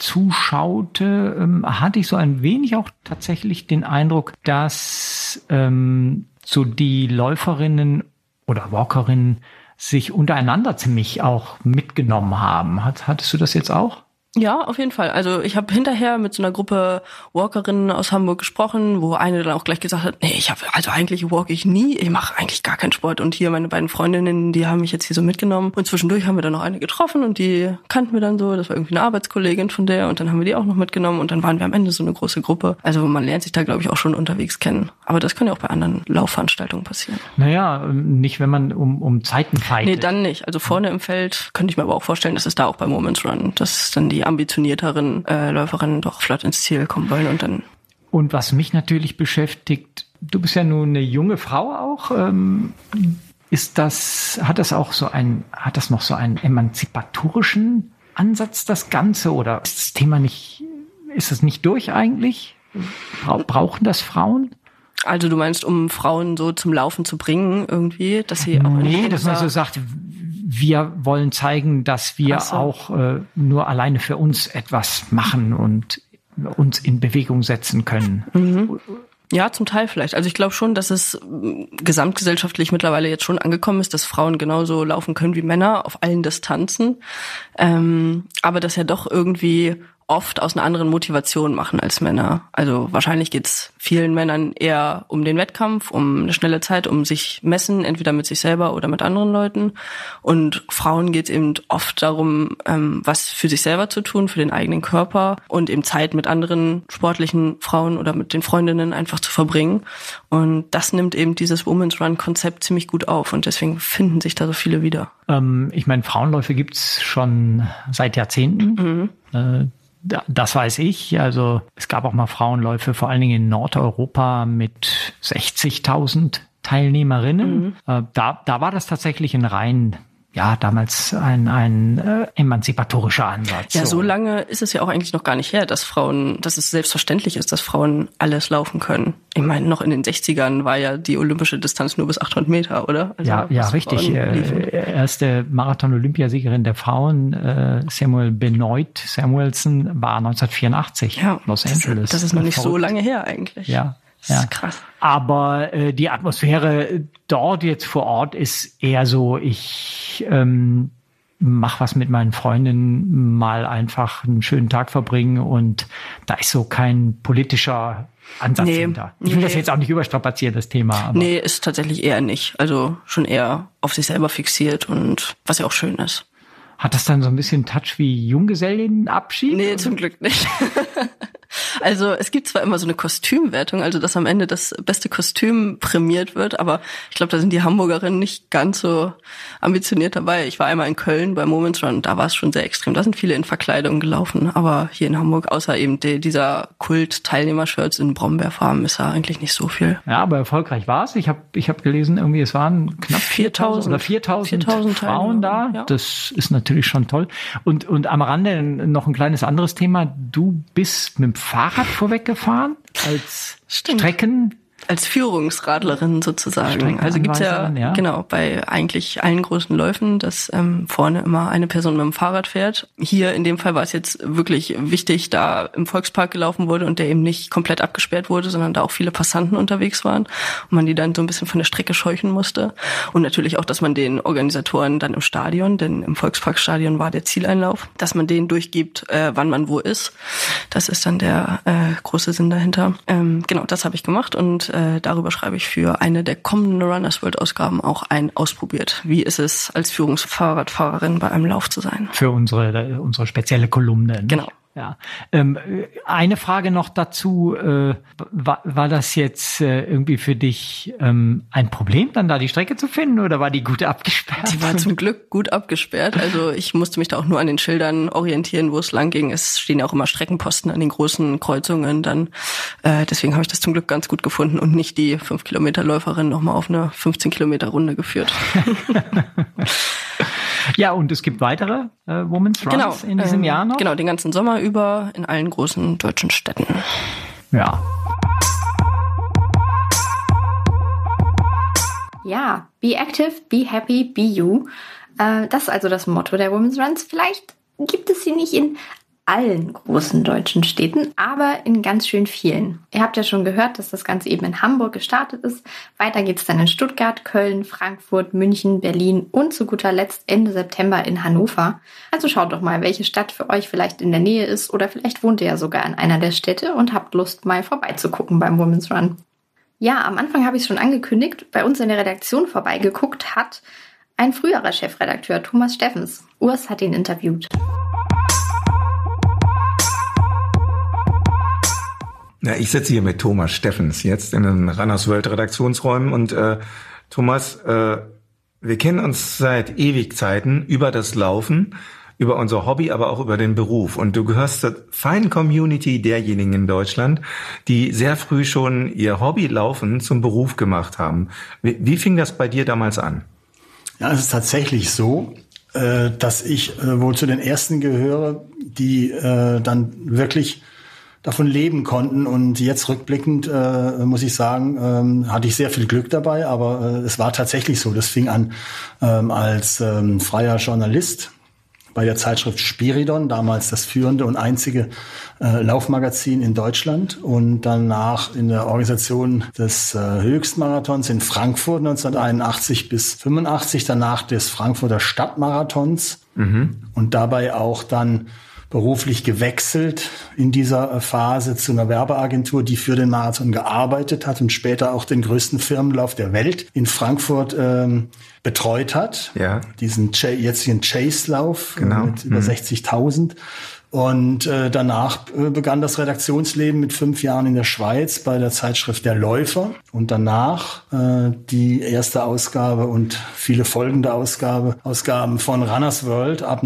zuschaute, hatte ich so ein wenig auch tatsächlich den Eindruck, dass so die Läuferinnen oder Walkerinnen sich untereinander ziemlich auch mitgenommen haben. Hattest du das jetzt auch? Ja, auf jeden Fall. Also ich habe hinterher mit so einer Gruppe Walkerinnen aus Hamburg gesprochen, wo eine dann auch gleich gesagt hat, nee, eigentlich walk ich nie, ich mache eigentlich gar keinen Sport. Und hier meine beiden Freundinnen, die haben mich jetzt hier so mitgenommen. Und zwischendurch haben wir dann noch eine getroffen und die kannten wir dann so. Das war irgendwie eine Arbeitskollegin von der und dann haben wir die auch noch mitgenommen und dann waren wir am Ende so eine große Gruppe. Also man lernt sich da, glaube ich, auch schon unterwegs kennen. Aber das kann ja auch bei anderen Laufveranstaltungen passieren. Naja, nicht, wenn man um Zeiten feitet. Nee, dann nicht. Also vorne im Feld könnte ich mir aber auch vorstellen, dass es da auch beim Women's Run, dass dann die ambitionierteren Läuferinnen doch flott ins Ziel kommen wollen und dann. Und was mich natürlich beschäftigt, du bist ja nun eine junge Frau auch, hat das noch so einen emanzipatorischen Ansatz, das Ganze, oder ist das nicht durch eigentlich? Brauchen das Frauen? Also du meinst, um Frauen so zum Laufen zu bringen irgendwie, dass sie auch... Nee, dass man so sagt, wir wollen zeigen, dass wir auch nur alleine für uns etwas machen und uns in Bewegung setzen können. Mhm. Ja, zum Teil vielleicht. Also ich glaube schon, dass es gesamtgesellschaftlich mittlerweile jetzt schon angekommen ist, dass Frauen genauso laufen können wie Männer auf allen Distanzen. Aber das ja doch irgendwie oft aus einer anderen Motivation machen als Männer. Also wahrscheinlich geht's vielen Männern eher um den Wettkampf, um eine schnelle Zeit, um sich messen, entweder mit sich selber oder mit anderen Leuten. Und Frauen geht's eben oft darum, was für sich selber zu tun, für den eigenen Körper und eben Zeit mit anderen sportlichen Frauen oder mit den Freundinnen einfach zu verbringen. Und das nimmt eben dieses Women's Run-Konzept ziemlich gut auf und deswegen finden sich da so viele wieder. Ich meine, Frauenläufe gibt's schon seit Jahrzehnten. Das weiß ich. Also es gab auch mal Frauenläufe, vor allen Dingen in Nordeuropa mit 60.000 Teilnehmerinnen. Da war das tatsächlich ein rein, damals ein emanzipatorischer Ansatz. Ja, so lange ist es ja auch eigentlich noch gar nicht her, dass es selbstverständlich ist, dass Frauen alles laufen können. Ich meine, noch in den 60ern war ja die olympische Distanz nur bis 800 Meter, oder? Also, ja, richtig. Erste Marathon-Olympiasiegerin der Frauen, Samuel Benoit Samuelson, war 1984 Los Angeles. Das ist noch nicht so lange her eigentlich. Ja. Das ist krass. Aber die Atmosphäre dort jetzt vor Ort ist eher so, ich mache was mit meinen Freundinnen, mal einfach einen schönen Tag verbringen und da ist so kein politischer Ansatz hinter. Ich will das jetzt auch nicht überstrapazieren, das Thema. Aber nee, ist tatsächlich eher nicht. Also schon eher auf sich selber fixiert und was ja auch schön ist. Hat das dann so ein bisschen Touch wie Junggesellinnenabschied? Nee, zum Glück nicht. Also es gibt zwar immer so eine Kostümwertung, also dass am Ende das beste Kostüm prämiert wird, aber ich glaube, da sind die Hamburgerinnen nicht ganz so ambitioniert dabei. Ich war einmal in Köln bei Women's Run, da war es schon sehr extrem. Da sind viele in Verkleidung gelaufen, aber hier in Hamburg, außer eben dieser Kult-Teilnehmer-Shirts in Brombeerfarben, ist da eigentlich nicht so viel. Ja, aber erfolgreich war es. Ich hab gelesen, irgendwie es waren knapp 4.000 oder 4.000 Frauen da. Ja. Das ist natürlich schon toll. Und am Rande noch ein kleines anderes Thema. Du bist mit dem Fahrrad vorweggefahren als Strecken. Als Führungsradlerin sozusagen. Also gibt's ja genau bei eigentlich allen großen Läufen, dass vorne immer eine Person mit dem Fahrrad fährt. Hier in dem Fall war es jetzt wirklich wichtig, da im Volkspark gelaufen wurde und der eben nicht komplett abgesperrt wurde, sondern da auch viele Passanten unterwegs waren und man die dann so ein bisschen von der Strecke scheuchen musste. Und natürlich auch, dass man den Organisatoren dann im Stadion, denn im Volksparkstadion war der Zieleinlauf, dass man denen durchgibt, wann man wo ist. Das ist dann der große Sinn dahinter. Genau, das habe ich gemacht und darüber schreibe ich für eine der kommenden Runners World Ausgaben auch ein Ausprobiert. Wie ist es, als Führungsfahrradfahrerin bei einem Lauf zu sein? Für unsere spezielle Kolumne. Genau. Ja. Eine Frage noch dazu. War das jetzt irgendwie für dich ein Problem, dann da die Strecke zu finden oder war die gut abgesperrt? Die war zum Glück gut abgesperrt. Also ich musste mich da auch nur an den Schildern orientieren, wo es lang ging. Es stehen ja auch immer Streckenposten an den großen Kreuzungen dann. Deswegen habe ich das zum Glück ganz gut gefunden und nicht die 5-Kilometer-Läuferin nochmal auf eine 15-Kilometer-Runde geführt. Ja, und es gibt weitere Women's Runs in diesem Jahr noch? Genau, den ganzen Sommer über in allen großen deutschen Städten. Ja. Ja, be active, be happy, be you. Das ist also das Motto der Women's Runs. Vielleicht gibt es sie nicht in allen großen deutschen Städten, aber in ganz schön vielen. Ihr habt ja schon gehört, dass das Ganze eben in Hamburg gestartet ist. Weiter geht's dann in Stuttgart, Köln, Frankfurt, München, Berlin und zu guter Letzt Ende September in Hannover. Also schaut doch mal, welche Stadt für euch vielleicht in der Nähe ist oder vielleicht wohnt ihr ja sogar in einer der Städte und habt Lust, mal vorbeizugucken beim Women's Run. Ja, am Anfang habe ich es schon angekündigt, bei uns in der Redaktion vorbeigeguckt hat ein früherer Chefredakteur, Thomas Steffens. Urs hat ihn interviewt. Ja, ich sitze hier mit Thomas Steffens jetzt in den Runners World Redaktionsräumen und Thomas, wir kennen uns seit Ewigzeiten über das Laufen, über unser Hobby, aber auch über den Beruf. Und du gehörst zur feinen Community derjenigen in Deutschland, die sehr früh schon ihr Hobby Laufen zum Beruf gemacht haben. Wie fing das bei dir damals an? Ja, es ist tatsächlich so, dass ich wohl zu den Ersten gehöre, die dann wirklich davon leben konnten. Und jetzt rückblickend muss ich sagen, hatte ich sehr viel Glück dabei, aber es war tatsächlich so. Das fing an als freier Journalist bei der Zeitschrift Spiridon, damals das führende und einzige Laufmagazin in Deutschland, und danach in der Organisation des Höchstmarathons in Frankfurt 1981 bis 85, danach des Frankfurter Stadtmarathons und dabei auch dann beruflich gewechselt in dieser Phase zu einer Werbeagentur, die für den Marathon gearbeitet hat und später auch den größten Firmenlauf der Welt in Frankfurt betreut hat. Ja. Diesen jetzigen Chase-Lauf mit über 60.000. Und danach begann das Redaktionsleben mit 5 Jahren in der Schweiz bei der Zeitschrift Der Läufer. Und danach die erste Ausgabe und viele folgende Ausgaben von Runners World ab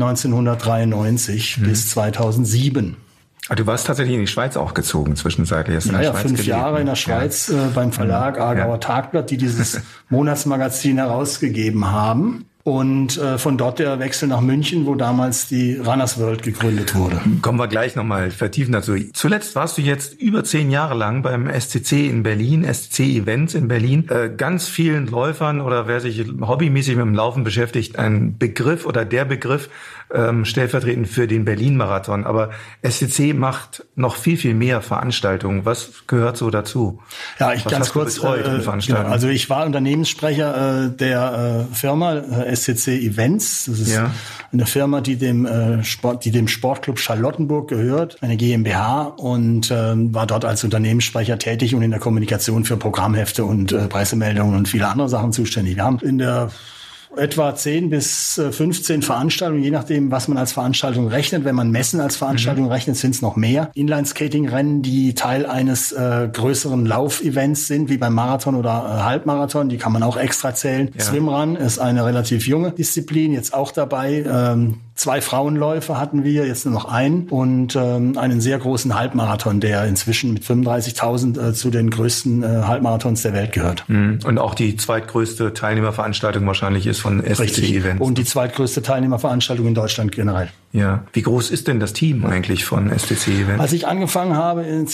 1993 bis 2007. Du warst tatsächlich in die Schweiz auch gezogen, zwischenzeitlich. Hast du in der Schweiz 5 Jahre in der Schweiz beim Verlag Aargauer Tagblatt, die dieses Monatsmagazin herausgegeben haben. Und von dort der Wechsel nach München, wo damals die Runners World gegründet wurde. Kommen wir gleich nochmal vertiefen dazu. Zuletzt warst du jetzt über 10 Jahre lang beim SCC in Berlin, SCC Events in Berlin. Ganz vielen Läufern oder wer sich hobbymäßig mit dem Laufen beschäftigt, ein Begriff oder der Begriff stellvertretend für den Berlin-Marathon. Aber SCC macht noch viel, viel mehr Veranstaltungen. Was gehört so dazu? Ja, ich ganz kurz. Genau, also ich war Unternehmenssprecher der Firma SCC Events. Das ist eine Firma, die dem Sportclub Charlottenburg gehört, eine GmbH, und war dort als Unternehmenssprecher tätig und in der Kommunikation für Programmhefte und Pressemeldungen und viele andere Sachen zuständig. Wir haben in der etwa 10 bis 15 Veranstaltungen, je nachdem, was man als Veranstaltung rechnet. Wenn man Messen als Veranstaltung rechnet, sind es noch mehr. Inline-Skating-Rennen, die Teil eines größeren Laufevents sind, wie beim Marathon oder Halbmarathon, die kann man auch extra zählen. Ja. Swimrun ist eine relativ junge Disziplin, jetzt auch dabei. 2 Frauenläufe hatten wir, jetzt nur noch einen, und einen sehr großen Halbmarathon, der inzwischen mit 35.000 zu den größten Halbmarathons der Welt gehört. Und auch die zweitgrößte Teilnehmerveranstaltung wahrscheinlich ist von SCC Events. Und die zweitgrößte Teilnehmerveranstaltung in Deutschland generell. Ja. Wie groß ist denn das Team eigentlich von SCC Events? Als ich angefangen habe in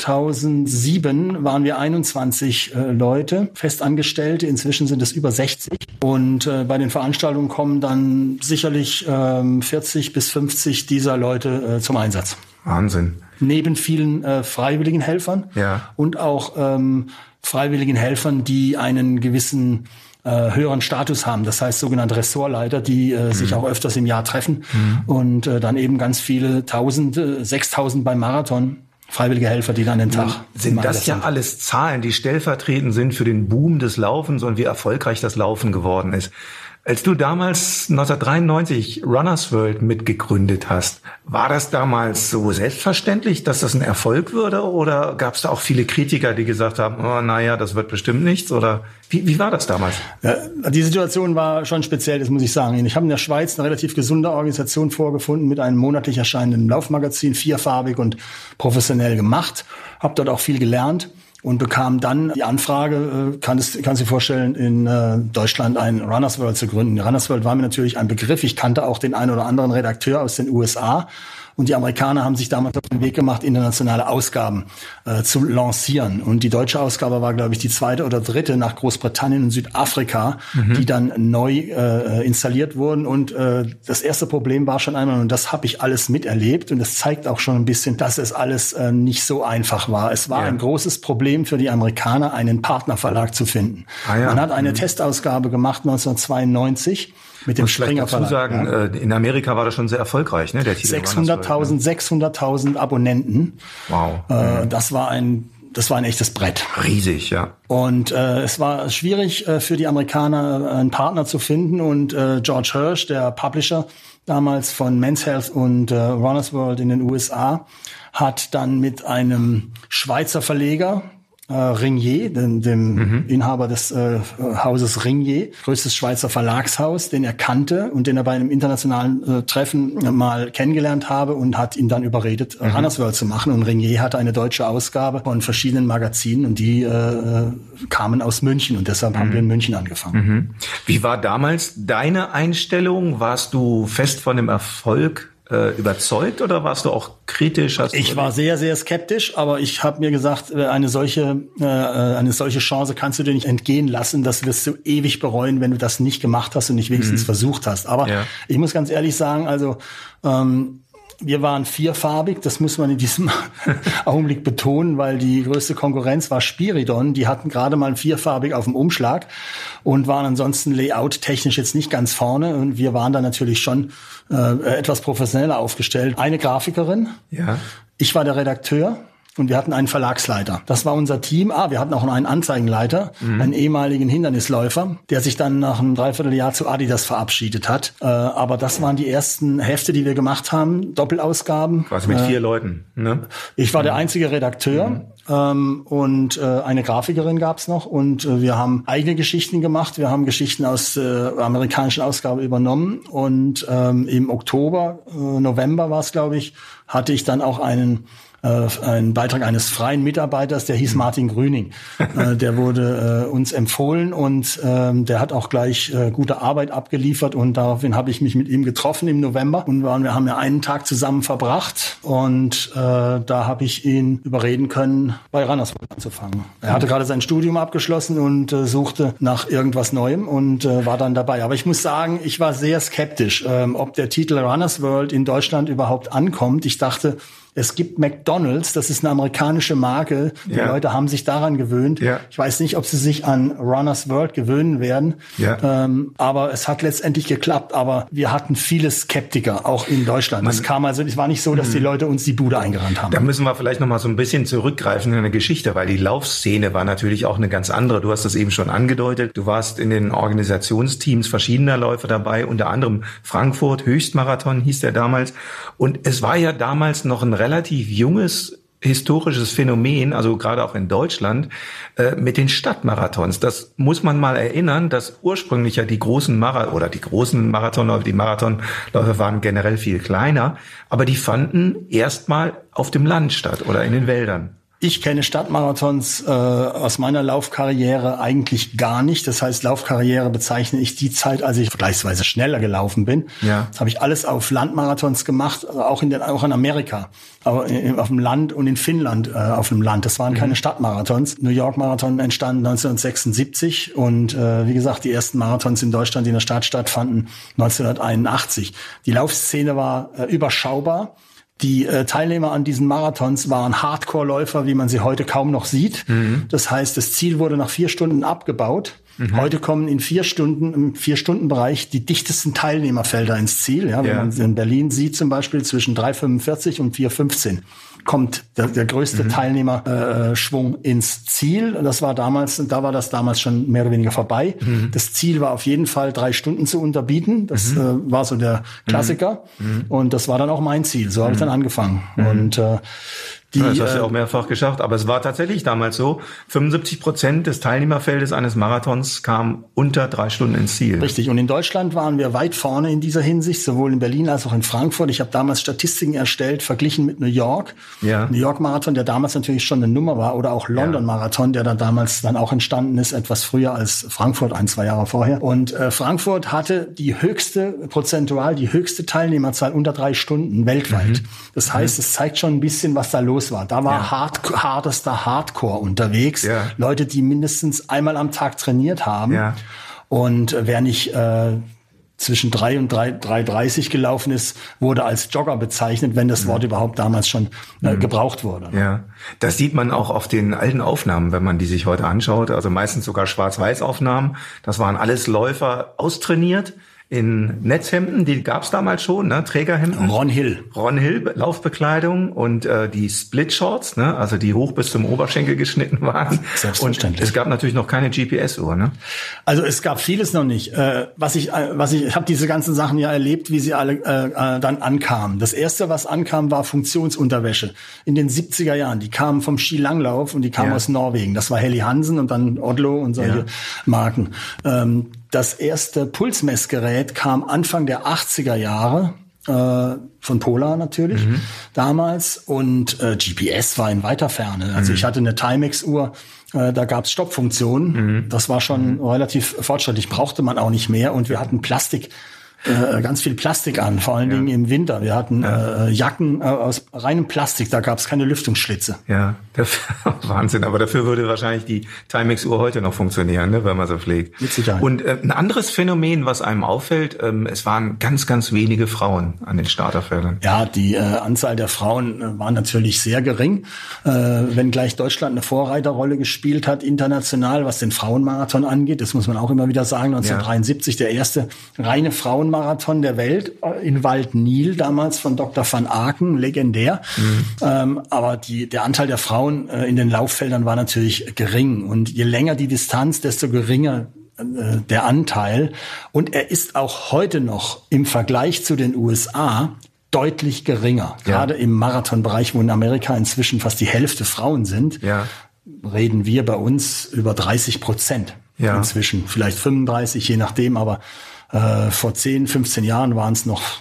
2007, waren wir 21 Leute, Festangestellte. Inzwischen sind es über 60. Und bei den Veranstaltungen kommen dann sicherlich 40 bis 50 dieser Leute zum Einsatz. Wahnsinn. Neben vielen freiwilligen Helfern und auch freiwilligen Helfern, die einen gewissen höheren Status haben. Das heißt sogenannte Ressortleiter, die sich auch öfters im Jahr treffen und dann eben ganz viele 6.000 beim Marathon. Freiwillige Helfer, die dann den Tag sind. Das ja alles Zahlen, die stellvertretend sind für den Boom des Laufens und wie erfolgreich das Laufen geworden ist. Als du damals 1993 Runners World mitgegründet hast, war das damals so selbstverständlich, dass das ein Erfolg würde? Oder gab es da auch viele Kritiker, die gesagt haben, oh, naja, das wird bestimmt nichts? Oder wie war das damals? Ja, die Situation war schon speziell, das muss ich sagen. Ich habe in der Schweiz eine relativ gesunde Organisation vorgefunden mit einem monatlich erscheinenden Laufmagazin, 4-farbig und professionell gemacht. Habe dort auch viel gelernt. Und bekam dann die Anfrage, kannst du dir vorstellen, in Deutschland ein Runners World zu gründen. Runners World war mir natürlich ein Begriff. Ich kannte auch den einen oder anderen Redakteur aus den USA. Und die Amerikaner haben sich damals auf den Weg gemacht, internationale Ausgaben zu lancieren. Und die deutsche Ausgabe war, glaube ich, die 2. oder 3. nach Großbritannien und Südafrika, die dann neu installiert wurden. Und das erste Problem war schon einmal, und das habe ich alles miterlebt, und das zeigt auch schon ein bisschen, dass es alles nicht so einfach war. Es war ein großes Problem für die Amerikaner, einen Partnerverlag zu finden. Man hat eine Testausgabe gemacht 1992. Mit dem Springer Verlag. Sagen, in Amerika war das schon sehr erfolgreich, ne? Der Titel 600.000 Abonnenten. Wow. Das war ein echtes Brett. Riesig, ja. Und es war schwierig für die Amerikaner, einen Partner zu finden. Und George Hirsch, der Publisher damals von Men's Health und Runners World in den USA, hat dann mit einem Schweizer Verleger, Ringier, dem Inhaber des Hauses Ringier, größtes Schweizer Verlagshaus, den er kannte und den er bei einem internationalen Treffen mal kennengelernt habe, und hat ihn dann überredet, Runners World zu machen. Und Ringier hatte eine deutsche Ausgabe von verschiedenen Magazinen, und die kamen aus München, und deshalb haben wir in München angefangen. Wie war damals deine Einstellung? Warst du fest von dem Erfolg überzeugt, oder warst du auch kritisch kritisch? Ich war sehr, sehr skeptisch, aber ich habe mir gesagt, eine solche Chance kannst du dir nicht entgehen lassen. Das wirst du ewig bereuen, wenn du das nicht gemacht hast und nicht wenigstens versucht hast. Aber ich muss ganz ehrlich sagen, also wir waren vierfarbig, das muss man in diesem Augenblick betonen, weil die größte Konkurrenz war Spiridon. Die hatten gerade mal vierfarbig auf dem Umschlag und waren ansonsten layout-technisch jetzt nicht ganz vorne. Und wir waren da natürlich schon etwas professioneller aufgestellt. Eine Grafikerin, ich war der Redakteur. Und wir hatten einen Verlagsleiter. Das war unser Team. Wir hatten auch noch einen Anzeigenleiter, einen ehemaligen Hindernisläufer, der sich dann nach einem Dreivierteljahr zu Adidas verabschiedet hat. Aber das waren die ersten Hefte, die wir gemacht haben, Doppelausgaben. Quasi mit 4 Leuten, ne? Ich war der einzige Redakteur und eine Grafikerin gab's noch. Und wir haben eigene Geschichten gemacht. Wir haben Geschichten aus der amerikanischen Ausgabe übernommen. Und im Oktober, November war es, glaube ich, hatte ich dann auch einen Beitrag eines freien Mitarbeiters, der hieß Martin Grüning. Der wurde uns empfohlen und der hat auch gleich gute Arbeit abgeliefert und daraufhin habe ich mich mit ihm getroffen im November und wir haben ja einen Tag zusammen verbracht und da habe ich ihn überreden können, bei Runners World anzufangen. Er hatte gerade sein Studium abgeschlossen und suchte nach irgendwas Neuem und war dann dabei. Aber ich muss sagen, ich war sehr skeptisch, ob der Titel Runners World in Deutschland überhaupt ankommt. Ich dachte, es gibt McDonald's, das ist eine amerikanische Marke. Die Leute haben sich daran gewöhnt. Ja. Ich weiß nicht, ob sie sich an Runners World gewöhnen werden. Ja. Aber es hat letztendlich geklappt. Aber wir hatten viele Skeptiker, auch in Deutschland. Es war nicht so, dass die Leute uns die Bude eingerannt haben. Da müssen wir vielleicht noch mal so ein bisschen zurückgreifen in eine Geschichte, weil die Laufszene war natürlich auch eine ganz andere. Du hast das eben schon angedeutet. Du warst in den Organisationsteams verschiedener Läufer dabei, unter anderem Frankfurt, Höchstmarathon hieß der damals. Und es war ja damals noch ein relativ junges historisches Phänomen, also gerade auch in Deutschland, mit den Stadtmarathons. Das muss man mal erinnern, dass ursprünglich ja die großen Marathonläufe, die Marathonläufe waren generell viel kleiner, aber die fanden erstmal auf dem Land statt oder in den Wäldern. Ich kenne Stadtmarathons aus meiner Laufkarriere eigentlich gar nicht. Das heißt, Laufkarriere bezeichne ich die Zeit, als ich vergleichsweise schneller gelaufen bin. Ja. Das habe ich alles auf Landmarathons gemacht, auch in Amerika, aber auf dem Land und in Finnland auf dem Land. Das waren keine Stadtmarathons. New York Marathon entstand 1976 und wie gesagt, die ersten Marathons in Deutschland, die in der Stadt stattfanden, 1981. Die Laufszene war überschaubar. Die Teilnehmer an diesen Marathons waren Hardcore-Läufer, wie man sie heute kaum noch sieht. Das heißt, das Ziel wurde nach 4 Stunden abgebaut. Heute kommen im 4-Stunden-Bereich die dichtesten Teilnehmerfelder ins Ziel. Ja, wenn man in Berlin sieht zum Beispiel zwischen 3,45 und 4,15 kommt der größte Teilnehmerschwung ins Ziel. Da war das damals schon mehr oder weniger vorbei. Das Ziel war auf jeden Fall 3 Stunden zu unterbieten. Das war so der Klassiker. Und das war dann auch mein Ziel. So habe ich dann angefangen. Und das hast du auch mehrfach geschafft, aber es war tatsächlich damals so, 75% des Teilnehmerfeldes eines Marathons kam unter 3 Stunden ins Ziel. Richtig, und in Deutschland waren wir weit vorne in dieser Hinsicht, sowohl in Berlin als auch in Frankfurt. Ich habe damals Statistiken erstellt, verglichen mit New York. Ja. New York Marathon, der damals natürlich schon eine Nummer war, oder auch London Marathon, der da damals dann auch entstanden ist, etwas früher als Frankfurt, 1-2 Jahre vorher. Und Frankfurt hatte prozentual die höchste Teilnehmerzahl unter 3 Stunden weltweit. Das heißt, es zeigt schon ein bisschen, was da los war. Da war hardester Hardcore unterwegs. Ja. Leute, die mindestens einmal am Tag trainiert haben. Ja. Und wer nicht zwischen 3 und 3,30 gelaufen ist, wurde als Jogger bezeichnet, wenn das Wort überhaupt damals schon gebraucht wurde. Ja, das sieht man auch auf den alten Aufnahmen, wenn man die sich heute anschaut. Also meistens sogar Schwarz-Weiß-Aufnahmen. Das waren alles Läufer austrainiert. In Netzhemden, die gab's damals schon, ne? Trägerhemden. Ron Hill, Laufbekleidung und die Split-Shorts, ne? Also die hoch bis zum Oberschenkel geschnitten waren. Selbstverständlich. Und es gab natürlich noch keine GPS-Uhr, ne? Also es gab vieles noch nicht. Ich habe diese ganzen Sachen ja erlebt, wie sie alle dann ankamen. Das erste, was ankam, war Funktionsunterwäsche. In den 70er Jahren, die kamen vom Skilanglauf und die kamen aus Norwegen. Das war Helly Hansen und dann Odlo und solche Marken. Das erste Pulsmessgerät kam Anfang der 80er Jahre, von Polar natürlich, damals. Und GPS war in weiter Ferne. Also ich hatte eine Timex-Uhr, da gab's Stoppfunktionen. Das war schon relativ fortschrittlich, brauchte man auch nicht mehr. Und wir hatten Plastik. ganz viel Plastik an, vor allen Dingen im Winter. Wir hatten Jacken aus reinem Plastik, da gab es keine Lüftungsschlitze. Ja, Wahnsinn. Aber dafür würde wahrscheinlich die Timex-Uhr heute noch funktionieren, ne, wenn man so pflegt. Mit Sicherheit. Und ein anderes Phänomen, was einem auffällt, es waren ganz, ganz wenige Frauen an den Starterfeldern. Ja, die Anzahl der Frauen war natürlich sehr gering, wenngleich Deutschland eine Vorreiterrolle gespielt hat international, was den Frauenmarathon angeht. Das muss man auch immer wieder sagen. 1973 der erste reine Frauenmarathon der Welt in Waldnil, damals von Dr. van Aken, legendär. Aber der Anteil der Frauen in den Lauffeldern war natürlich gering. Und je länger die Distanz, desto geringer der Anteil. Und er ist auch heute noch im Vergleich zu den USA deutlich geringer. Gerade im Marathonbereich, wo in Amerika inzwischen fast die Hälfte Frauen sind, reden wir bei uns über 30% inzwischen. Vielleicht 35, je nachdem, aber vor 10, 15 Jahren waren es noch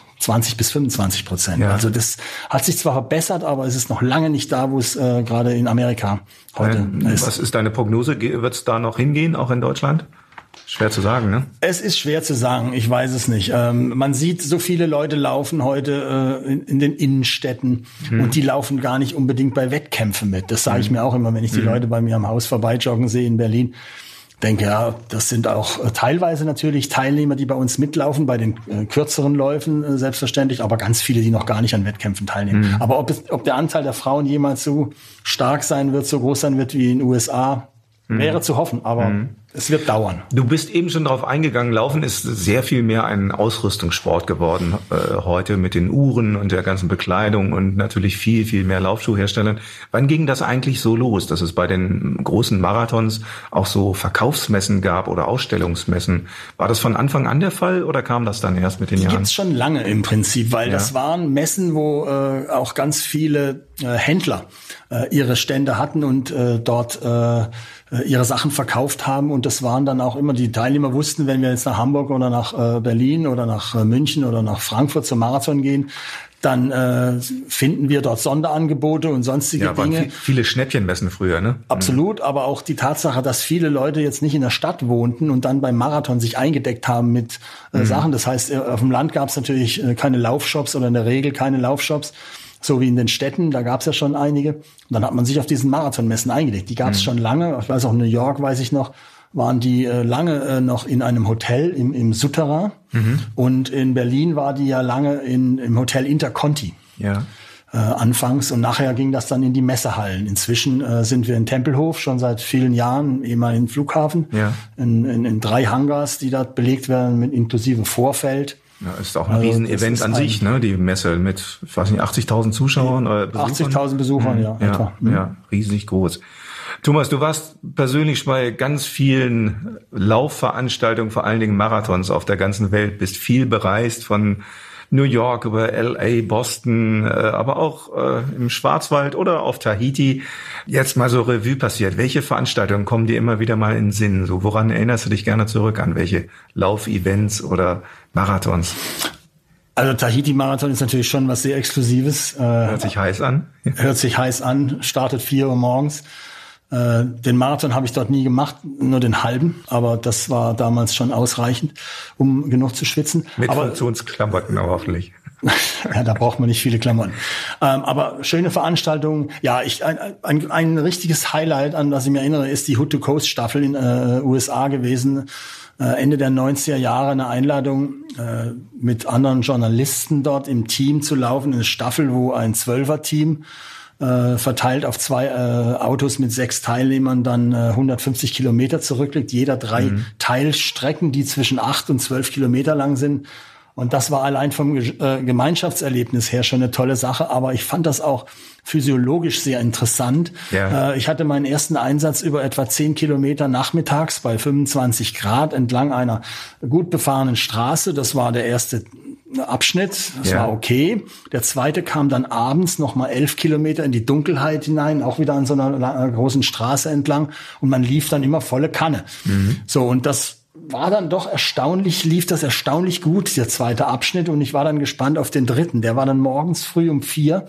20-25%. Ja. Also das hat sich zwar verbessert, aber es ist noch lange nicht da, wo es gerade in Amerika heute ist. Was ist deine Prognose? Wird es da noch hingehen, auch in Deutschland? Schwer zu sagen, ne? Es ist schwer zu sagen, ich weiß es nicht. Man sieht, so viele Leute laufen heute in den Innenstädten und die laufen gar nicht unbedingt bei Wettkämpfen mit. Das sage ich mir auch immer, wenn ich die Leute bei mir am Haus vorbeijoggen sehe in Berlin. Denke, ja, das sind auch teilweise natürlich Teilnehmer, die bei uns mitlaufen, bei den kürzeren Läufen selbstverständlich, aber ganz viele, die noch gar nicht an Wettkämpfen teilnehmen. Aber ob der Anteil der Frauen jemals so stark sein wird, so groß sein wird wie in den USA, wäre zu hoffen, aber es wird dauern. Du bist eben schon darauf eingegangen, Laufen ist sehr viel mehr ein Ausrüstungssport geworden heute mit den Uhren und der ganzen Bekleidung und natürlich viel, viel mehr Laufschuhherstellern. Wann ging das eigentlich so los, dass es bei den großen Marathons auch so Verkaufsmessen gab oder Ausstellungsmessen? War das von Anfang an der Fall oder kam das dann erst mit den Jahren? Die gibt's schon lange im Prinzip, weil das waren Messen, wo auch ganz viele Händler ihre Stände hatten und dort ihre Sachen verkauft haben. Und das waren dann auch immer, die Teilnehmer wussten, wenn wir jetzt nach Hamburg oder nach Berlin oder nach München oder nach Frankfurt zum Marathon gehen, dann finden wir dort Sonderangebote und sonstige Dinge. Viele Schnäppchenmessen früher, ne? Absolut, aber auch die Tatsache, dass viele Leute jetzt nicht in der Stadt wohnten und dann beim Marathon sich eingedeckt haben mit Sachen. Das heißt, auf dem Land gab es natürlich keine Laufshops oder in der Regel keine Laufshops. So wie in den Städten, da gab es ja schon einige. Und dann hat man sich auf diesen Marathonmessen eingedeckt. Die gab es schon lange. Ich weiß auch, in New York, weiß ich noch, waren die lange noch in einem Hotel im Souterrain. Und in Berlin war die ja lange im Hotel Interconti. Ja. Anfangs. Und nachher ging das dann in die Messehallen. Inzwischen sind wir in Tempelhof schon seit vielen Jahren, ehemaligen Flughafen, in 3 Hangars, die dort belegt werden, mit inklusive Vorfeld. Ja, ist auch ein Riesenevent an sich, ne? Die Messe mit, ich weiß nicht, 80.000 Zuschauern oder Besuchern. 80.000 Besuchern, etwa. Ja, riesig groß. Thomas, du warst persönlich bei ganz vielen Laufveranstaltungen, vor allen Dingen Marathons auf der ganzen Welt, bist viel bereist von New York über LA, Boston, aber auch im Schwarzwald oder auf Tahiti. Jetzt mal so Revue passiert. Welche Veranstaltungen kommen dir immer wieder mal in den Sinn? So, woran erinnerst du dich gerne zurück an? Welche Laufevents oder Marathons? Also Tahiti-Marathon ist natürlich schon was sehr Exklusives. Hört sich heiß an. Hört sich heiß an, startet 4 Uhr morgens. Den Marathon habe ich dort nie gemacht, nur den halben, aber das war damals schon ausreichend, um genug zu schwitzen. Mit Funktionsklamotten hoffentlich. Ja, da braucht man nicht viele Klamotten. Aber schöne Veranstaltungen. Ja, ein richtiges Highlight, an das ich mich erinnere, ist die Hood to Coast Staffel in USA gewesen. Ende der 90er Jahre eine Einladung, mit anderen Journalisten dort im Team zu laufen. Eine Staffel, wo ein 12er-Team verteilt auf 2 Autos mit 6 Teilnehmern dann 150 Kilometer zurücklegt. Jeder 3 Teilstrecken, die zwischen 8 und 12 Kilometer lang sind. Und das war allein vom Gemeinschaftserlebnis her schon eine tolle Sache. Aber ich fand das auch physiologisch sehr interessant. Ja. Ich hatte meinen ersten Einsatz über etwa 10 Kilometer nachmittags bei 25 Grad entlang einer gut befahrenen Straße. Das war der erste Abschnitt, das war okay. Der zweite kam dann abends noch mal 11 Kilometer in die Dunkelheit hinein, auch wieder an so einer großen Straße entlang. Und man lief dann immer volle Kanne. So, und das war dann doch lief das erstaunlich gut, der zweite Abschnitt. Und ich war dann gespannt auf den dritten. Der war dann morgens früh um 4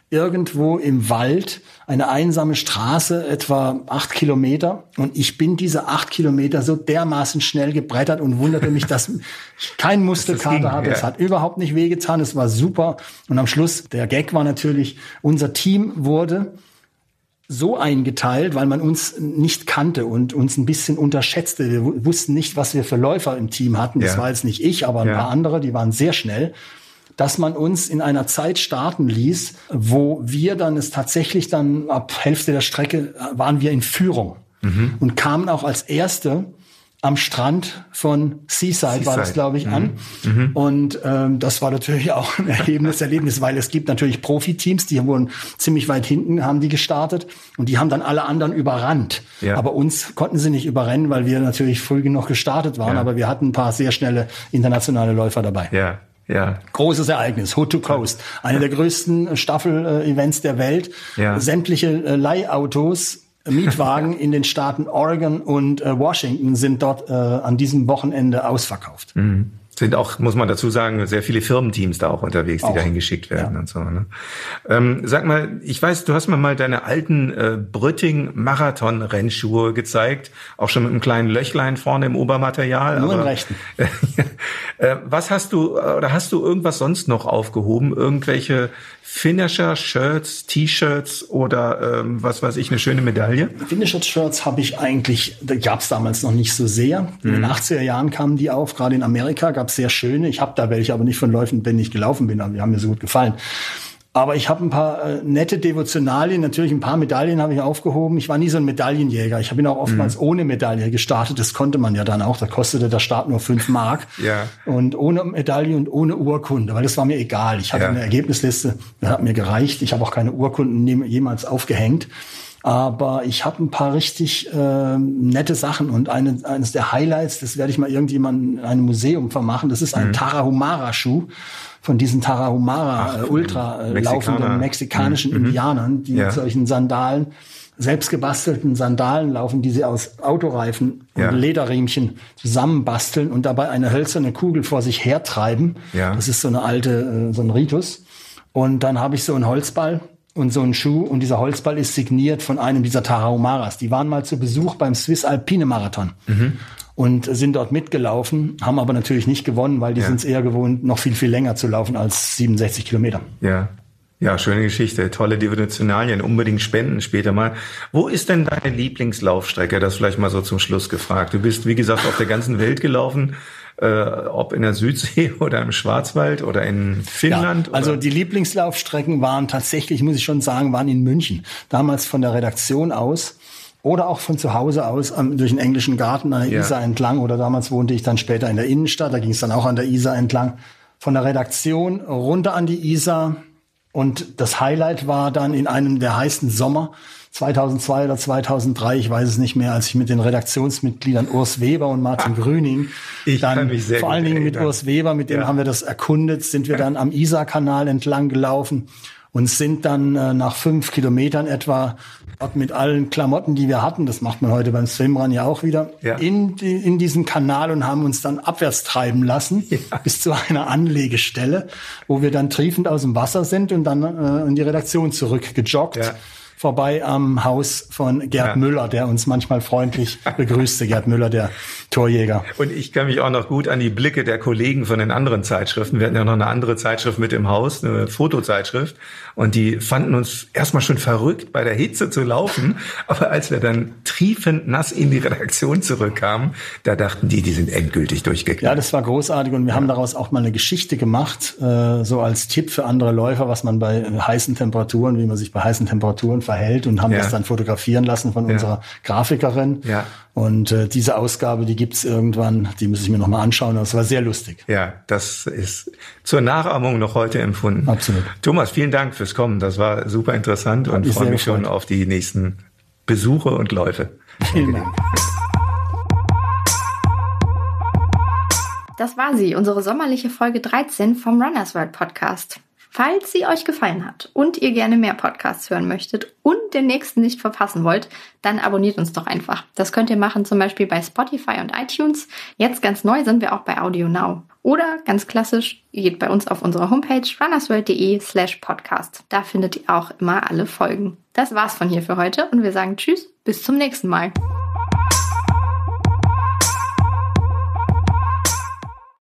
irgendwo im Wald, eine einsame Straße, etwa 8 Kilometer. Und ich bin diese 8 Kilometer so dermaßen schnell gebrettert und wunderte mich, dass ich keinen Muskelkater hatte. Es hat überhaupt nicht wehgetan, es war super. Und am Schluss, der Gag war natürlich, unser Team wurde so eingeteilt, weil man uns nicht kannte und uns ein bisschen unterschätzte. Wir wussten nicht, was wir für Läufer im Team hatten. Das war jetzt nicht ich, aber ein paar andere, die waren sehr schnell. Dass man uns in einer Zeit starten ließ, wo wir dann es tatsächlich dann ab Hälfte der Strecke waren wir in Führung und kamen auch als Erste am Strand von Seaside war das, glaube ich, an. Und das war natürlich auch ein Erlebnis, weil es gibt natürlich Profiteams, die wurden ziemlich weit hinten, haben die gestartet und die haben dann alle anderen überrannt. Ja. Aber uns konnten sie nicht überrennen, weil wir natürlich früh genug gestartet waren, aber wir hatten ein paar sehr schnelle internationale Läufer dabei. Ja. Ja. Großes Ereignis, Hood to Coast. Eine der größten Staffel-Events der Welt. Ja. Sämtliche Leihautos, Mietwagen in den Staaten Oregon und Washington sind dort an diesem Wochenende ausverkauft. Mhm. Sind auch, muss man dazu sagen, sehr viele Firmenteams da auch unterwegs, die dahin geschickt werden und so. Ne? Sag mal, ich weiß, du hast mir mal deine alten Brütting-Marathon-Rennschuhe gezeigt, auch schon mit einem kleinen Löchlein vorne im Obermaterial. Nur im rechten. Was hast du irgendwas sonst noch aufgehoben? Irgendwelche Finisher-Shirts, T-Shirts oder was weiß ich, eine schöne Medaille? Finisher-Shirts habe ich eigentlich, da gab es damals noch nicht so sehr. In den 80er Jahren kamen die auf, gerade in Amerika gab es sehr schöne. Ich habe da welche, aber nicht von Läufen, wenn ich gelaufen bin, aber die haben mir so gut gefallen. Aber ich habe ein paar nette Devotionalien, natürlich ein paar Medaillen habe ich aufgehoben. Ich war nie so ein Medaillenjäger. Ich habe ihn auch oftmals ohne Medaille gestartet. Das konnte man ja dann auch. Da kostete der Start nur 5 Mark. Ja. Und ohne Medaille und ohne Urkunde, weil das war mir egal. Ich hatte eine Ergebnisliste, das hat mir gereicht. Ich habe auch keine Urkunden jemals aufgehängt. Aber ich habe ein paar richtig nette Sachen. Und eines der Highlights, das werde ich mal irgendjemandem in einem Museum vermachen, das ist ein Tarahumara-Schuh von diesen Tarahumara ultra-laufenden mexikanischen Indianern, die mit solchen Sandalen, selbstgebastelten Sandalen laufen, die sie aus Autoreifen und Lederriemchen zusammenbasteln und dabei eine hölzerne Kugel vor sich hertreiben. Ja. Das ist so eine alte, so ein Ritus. Und dann habe ich so einen Holzball und so einen Schuh und dieser Holzball ist signiert von einem dieser Tarahumaras. Die waren mal zu Besuch beim Swiss Alpine Marathon. Und sind dort mitgelaufen, haben aber natürlich nicht gewonnen, weil die sind es eher gewohnt, noch viel, viel länger zu laufen als 67 Kilometer. Ja. Ja, schöne Geschichte, tolle Devotionalien, unbedingt spenden später mal. Wo ist denn deine Lieblingslaufstrecke? Das vielleicht mal so zum Schluss gefragt. Du bist, wie gesagt, auf der ganzen Welt gelaufen, ob in der Südsee oder im Schwarzwald oder in Finnland. Ja, also die Lieblingslaufstrecken waren tatsächlich, muss ich schon sagen, waren in München. Damals von der Redaktion aus. Oder auch von zu Hause aus durch den englischen Garten an der Isar entlang. Oder damals wohnte ich dann später in der Innenstadt. Da ging es dann auch an der Isar entlang. Von der Redaktion runter an die Isar. Und das Highlight war dann in einem der heißen Sommer, 2002 oder 2003, ich weiß es nicht mehr, als ich mit den Redaktionsmitgliedern Urs Weber und Martin Grüning, vor allen Dingen mit Urs Weber, mit dem haben wir das erkundet, sind wir dann am Isar-Kanal entlang gelaufen. Und sind dann nach 5 Kilometern etwa dort mit allen Klamotten, die wir hatten, das macht man heute beim Swimrun ja auch wieder, in diesen Kanal und haben uns dann abwärts treiben lassen bis zu einer Anlegestelle, wo wir dann triefend aus dem Wasser sind und dann in die Redaktion zurückgejoggt. Ja. Vorbei am Haus von Gerd Müller, der uns manchmal freundlich begrüßte. Gerd Müller, der Torjäger. Und ich kann mich auch noch gut an die Blicke der Kollegen von den anderen Zeitschriften. Wir hatten ja noch eine andere Zeitschrift mit im Haus, eine Fotozeitschrift. Und die fanden uns erstmal schon verrückt, bei der Hitze zu laufen. Aber als wir dann triefend nass in die Redaktion zurückkamen, da dachten die sind endgültig durchgeknallt. Ja, das war großartig. Und wir haben daraus auch mal eine Geschichte gemacht, so als Tipp für andere Läufer, was man bei heißen Temperaturen, wie man sich bei heißen Temperaturen verhält, und haben das dann fotografieren lassen von unserer Grafikerin. Ja. Und diese Ausgabe, die gibt's irgendwann, die muss ich mir nochmal anschauen. Das war sehr lustig. Ja, das ist zur Nachahmung noch heute empfunden. Absolut. Thomas, vielen Dank fürs Kommen. Das war super interessant und freue mich schon auf die nächsten Besuche und Läufe. Vielen Dank. Das war sie, unsere sommerliche Folge 13 vom Runners World Podcast. Falls sie euch gefallen hat und ihr gerne mehr Podcasts hören möchtet und den nächsten nicht verpassen wollt, dann abonniert uns doch einfach. Das könnt ihr machen zum Beispiel bei Spotify und iTunes. Jetzt ganz neu sind wir auch bei Audio Now. Oder ganz klassisch, ihr geht bei uns auf unsere Homepage runnersworld.de/podcast. Da findet ihr auch immer alle Folgen. Das war's von hier für heute und wir sagen Tschüss, bis zum nächsten Mal.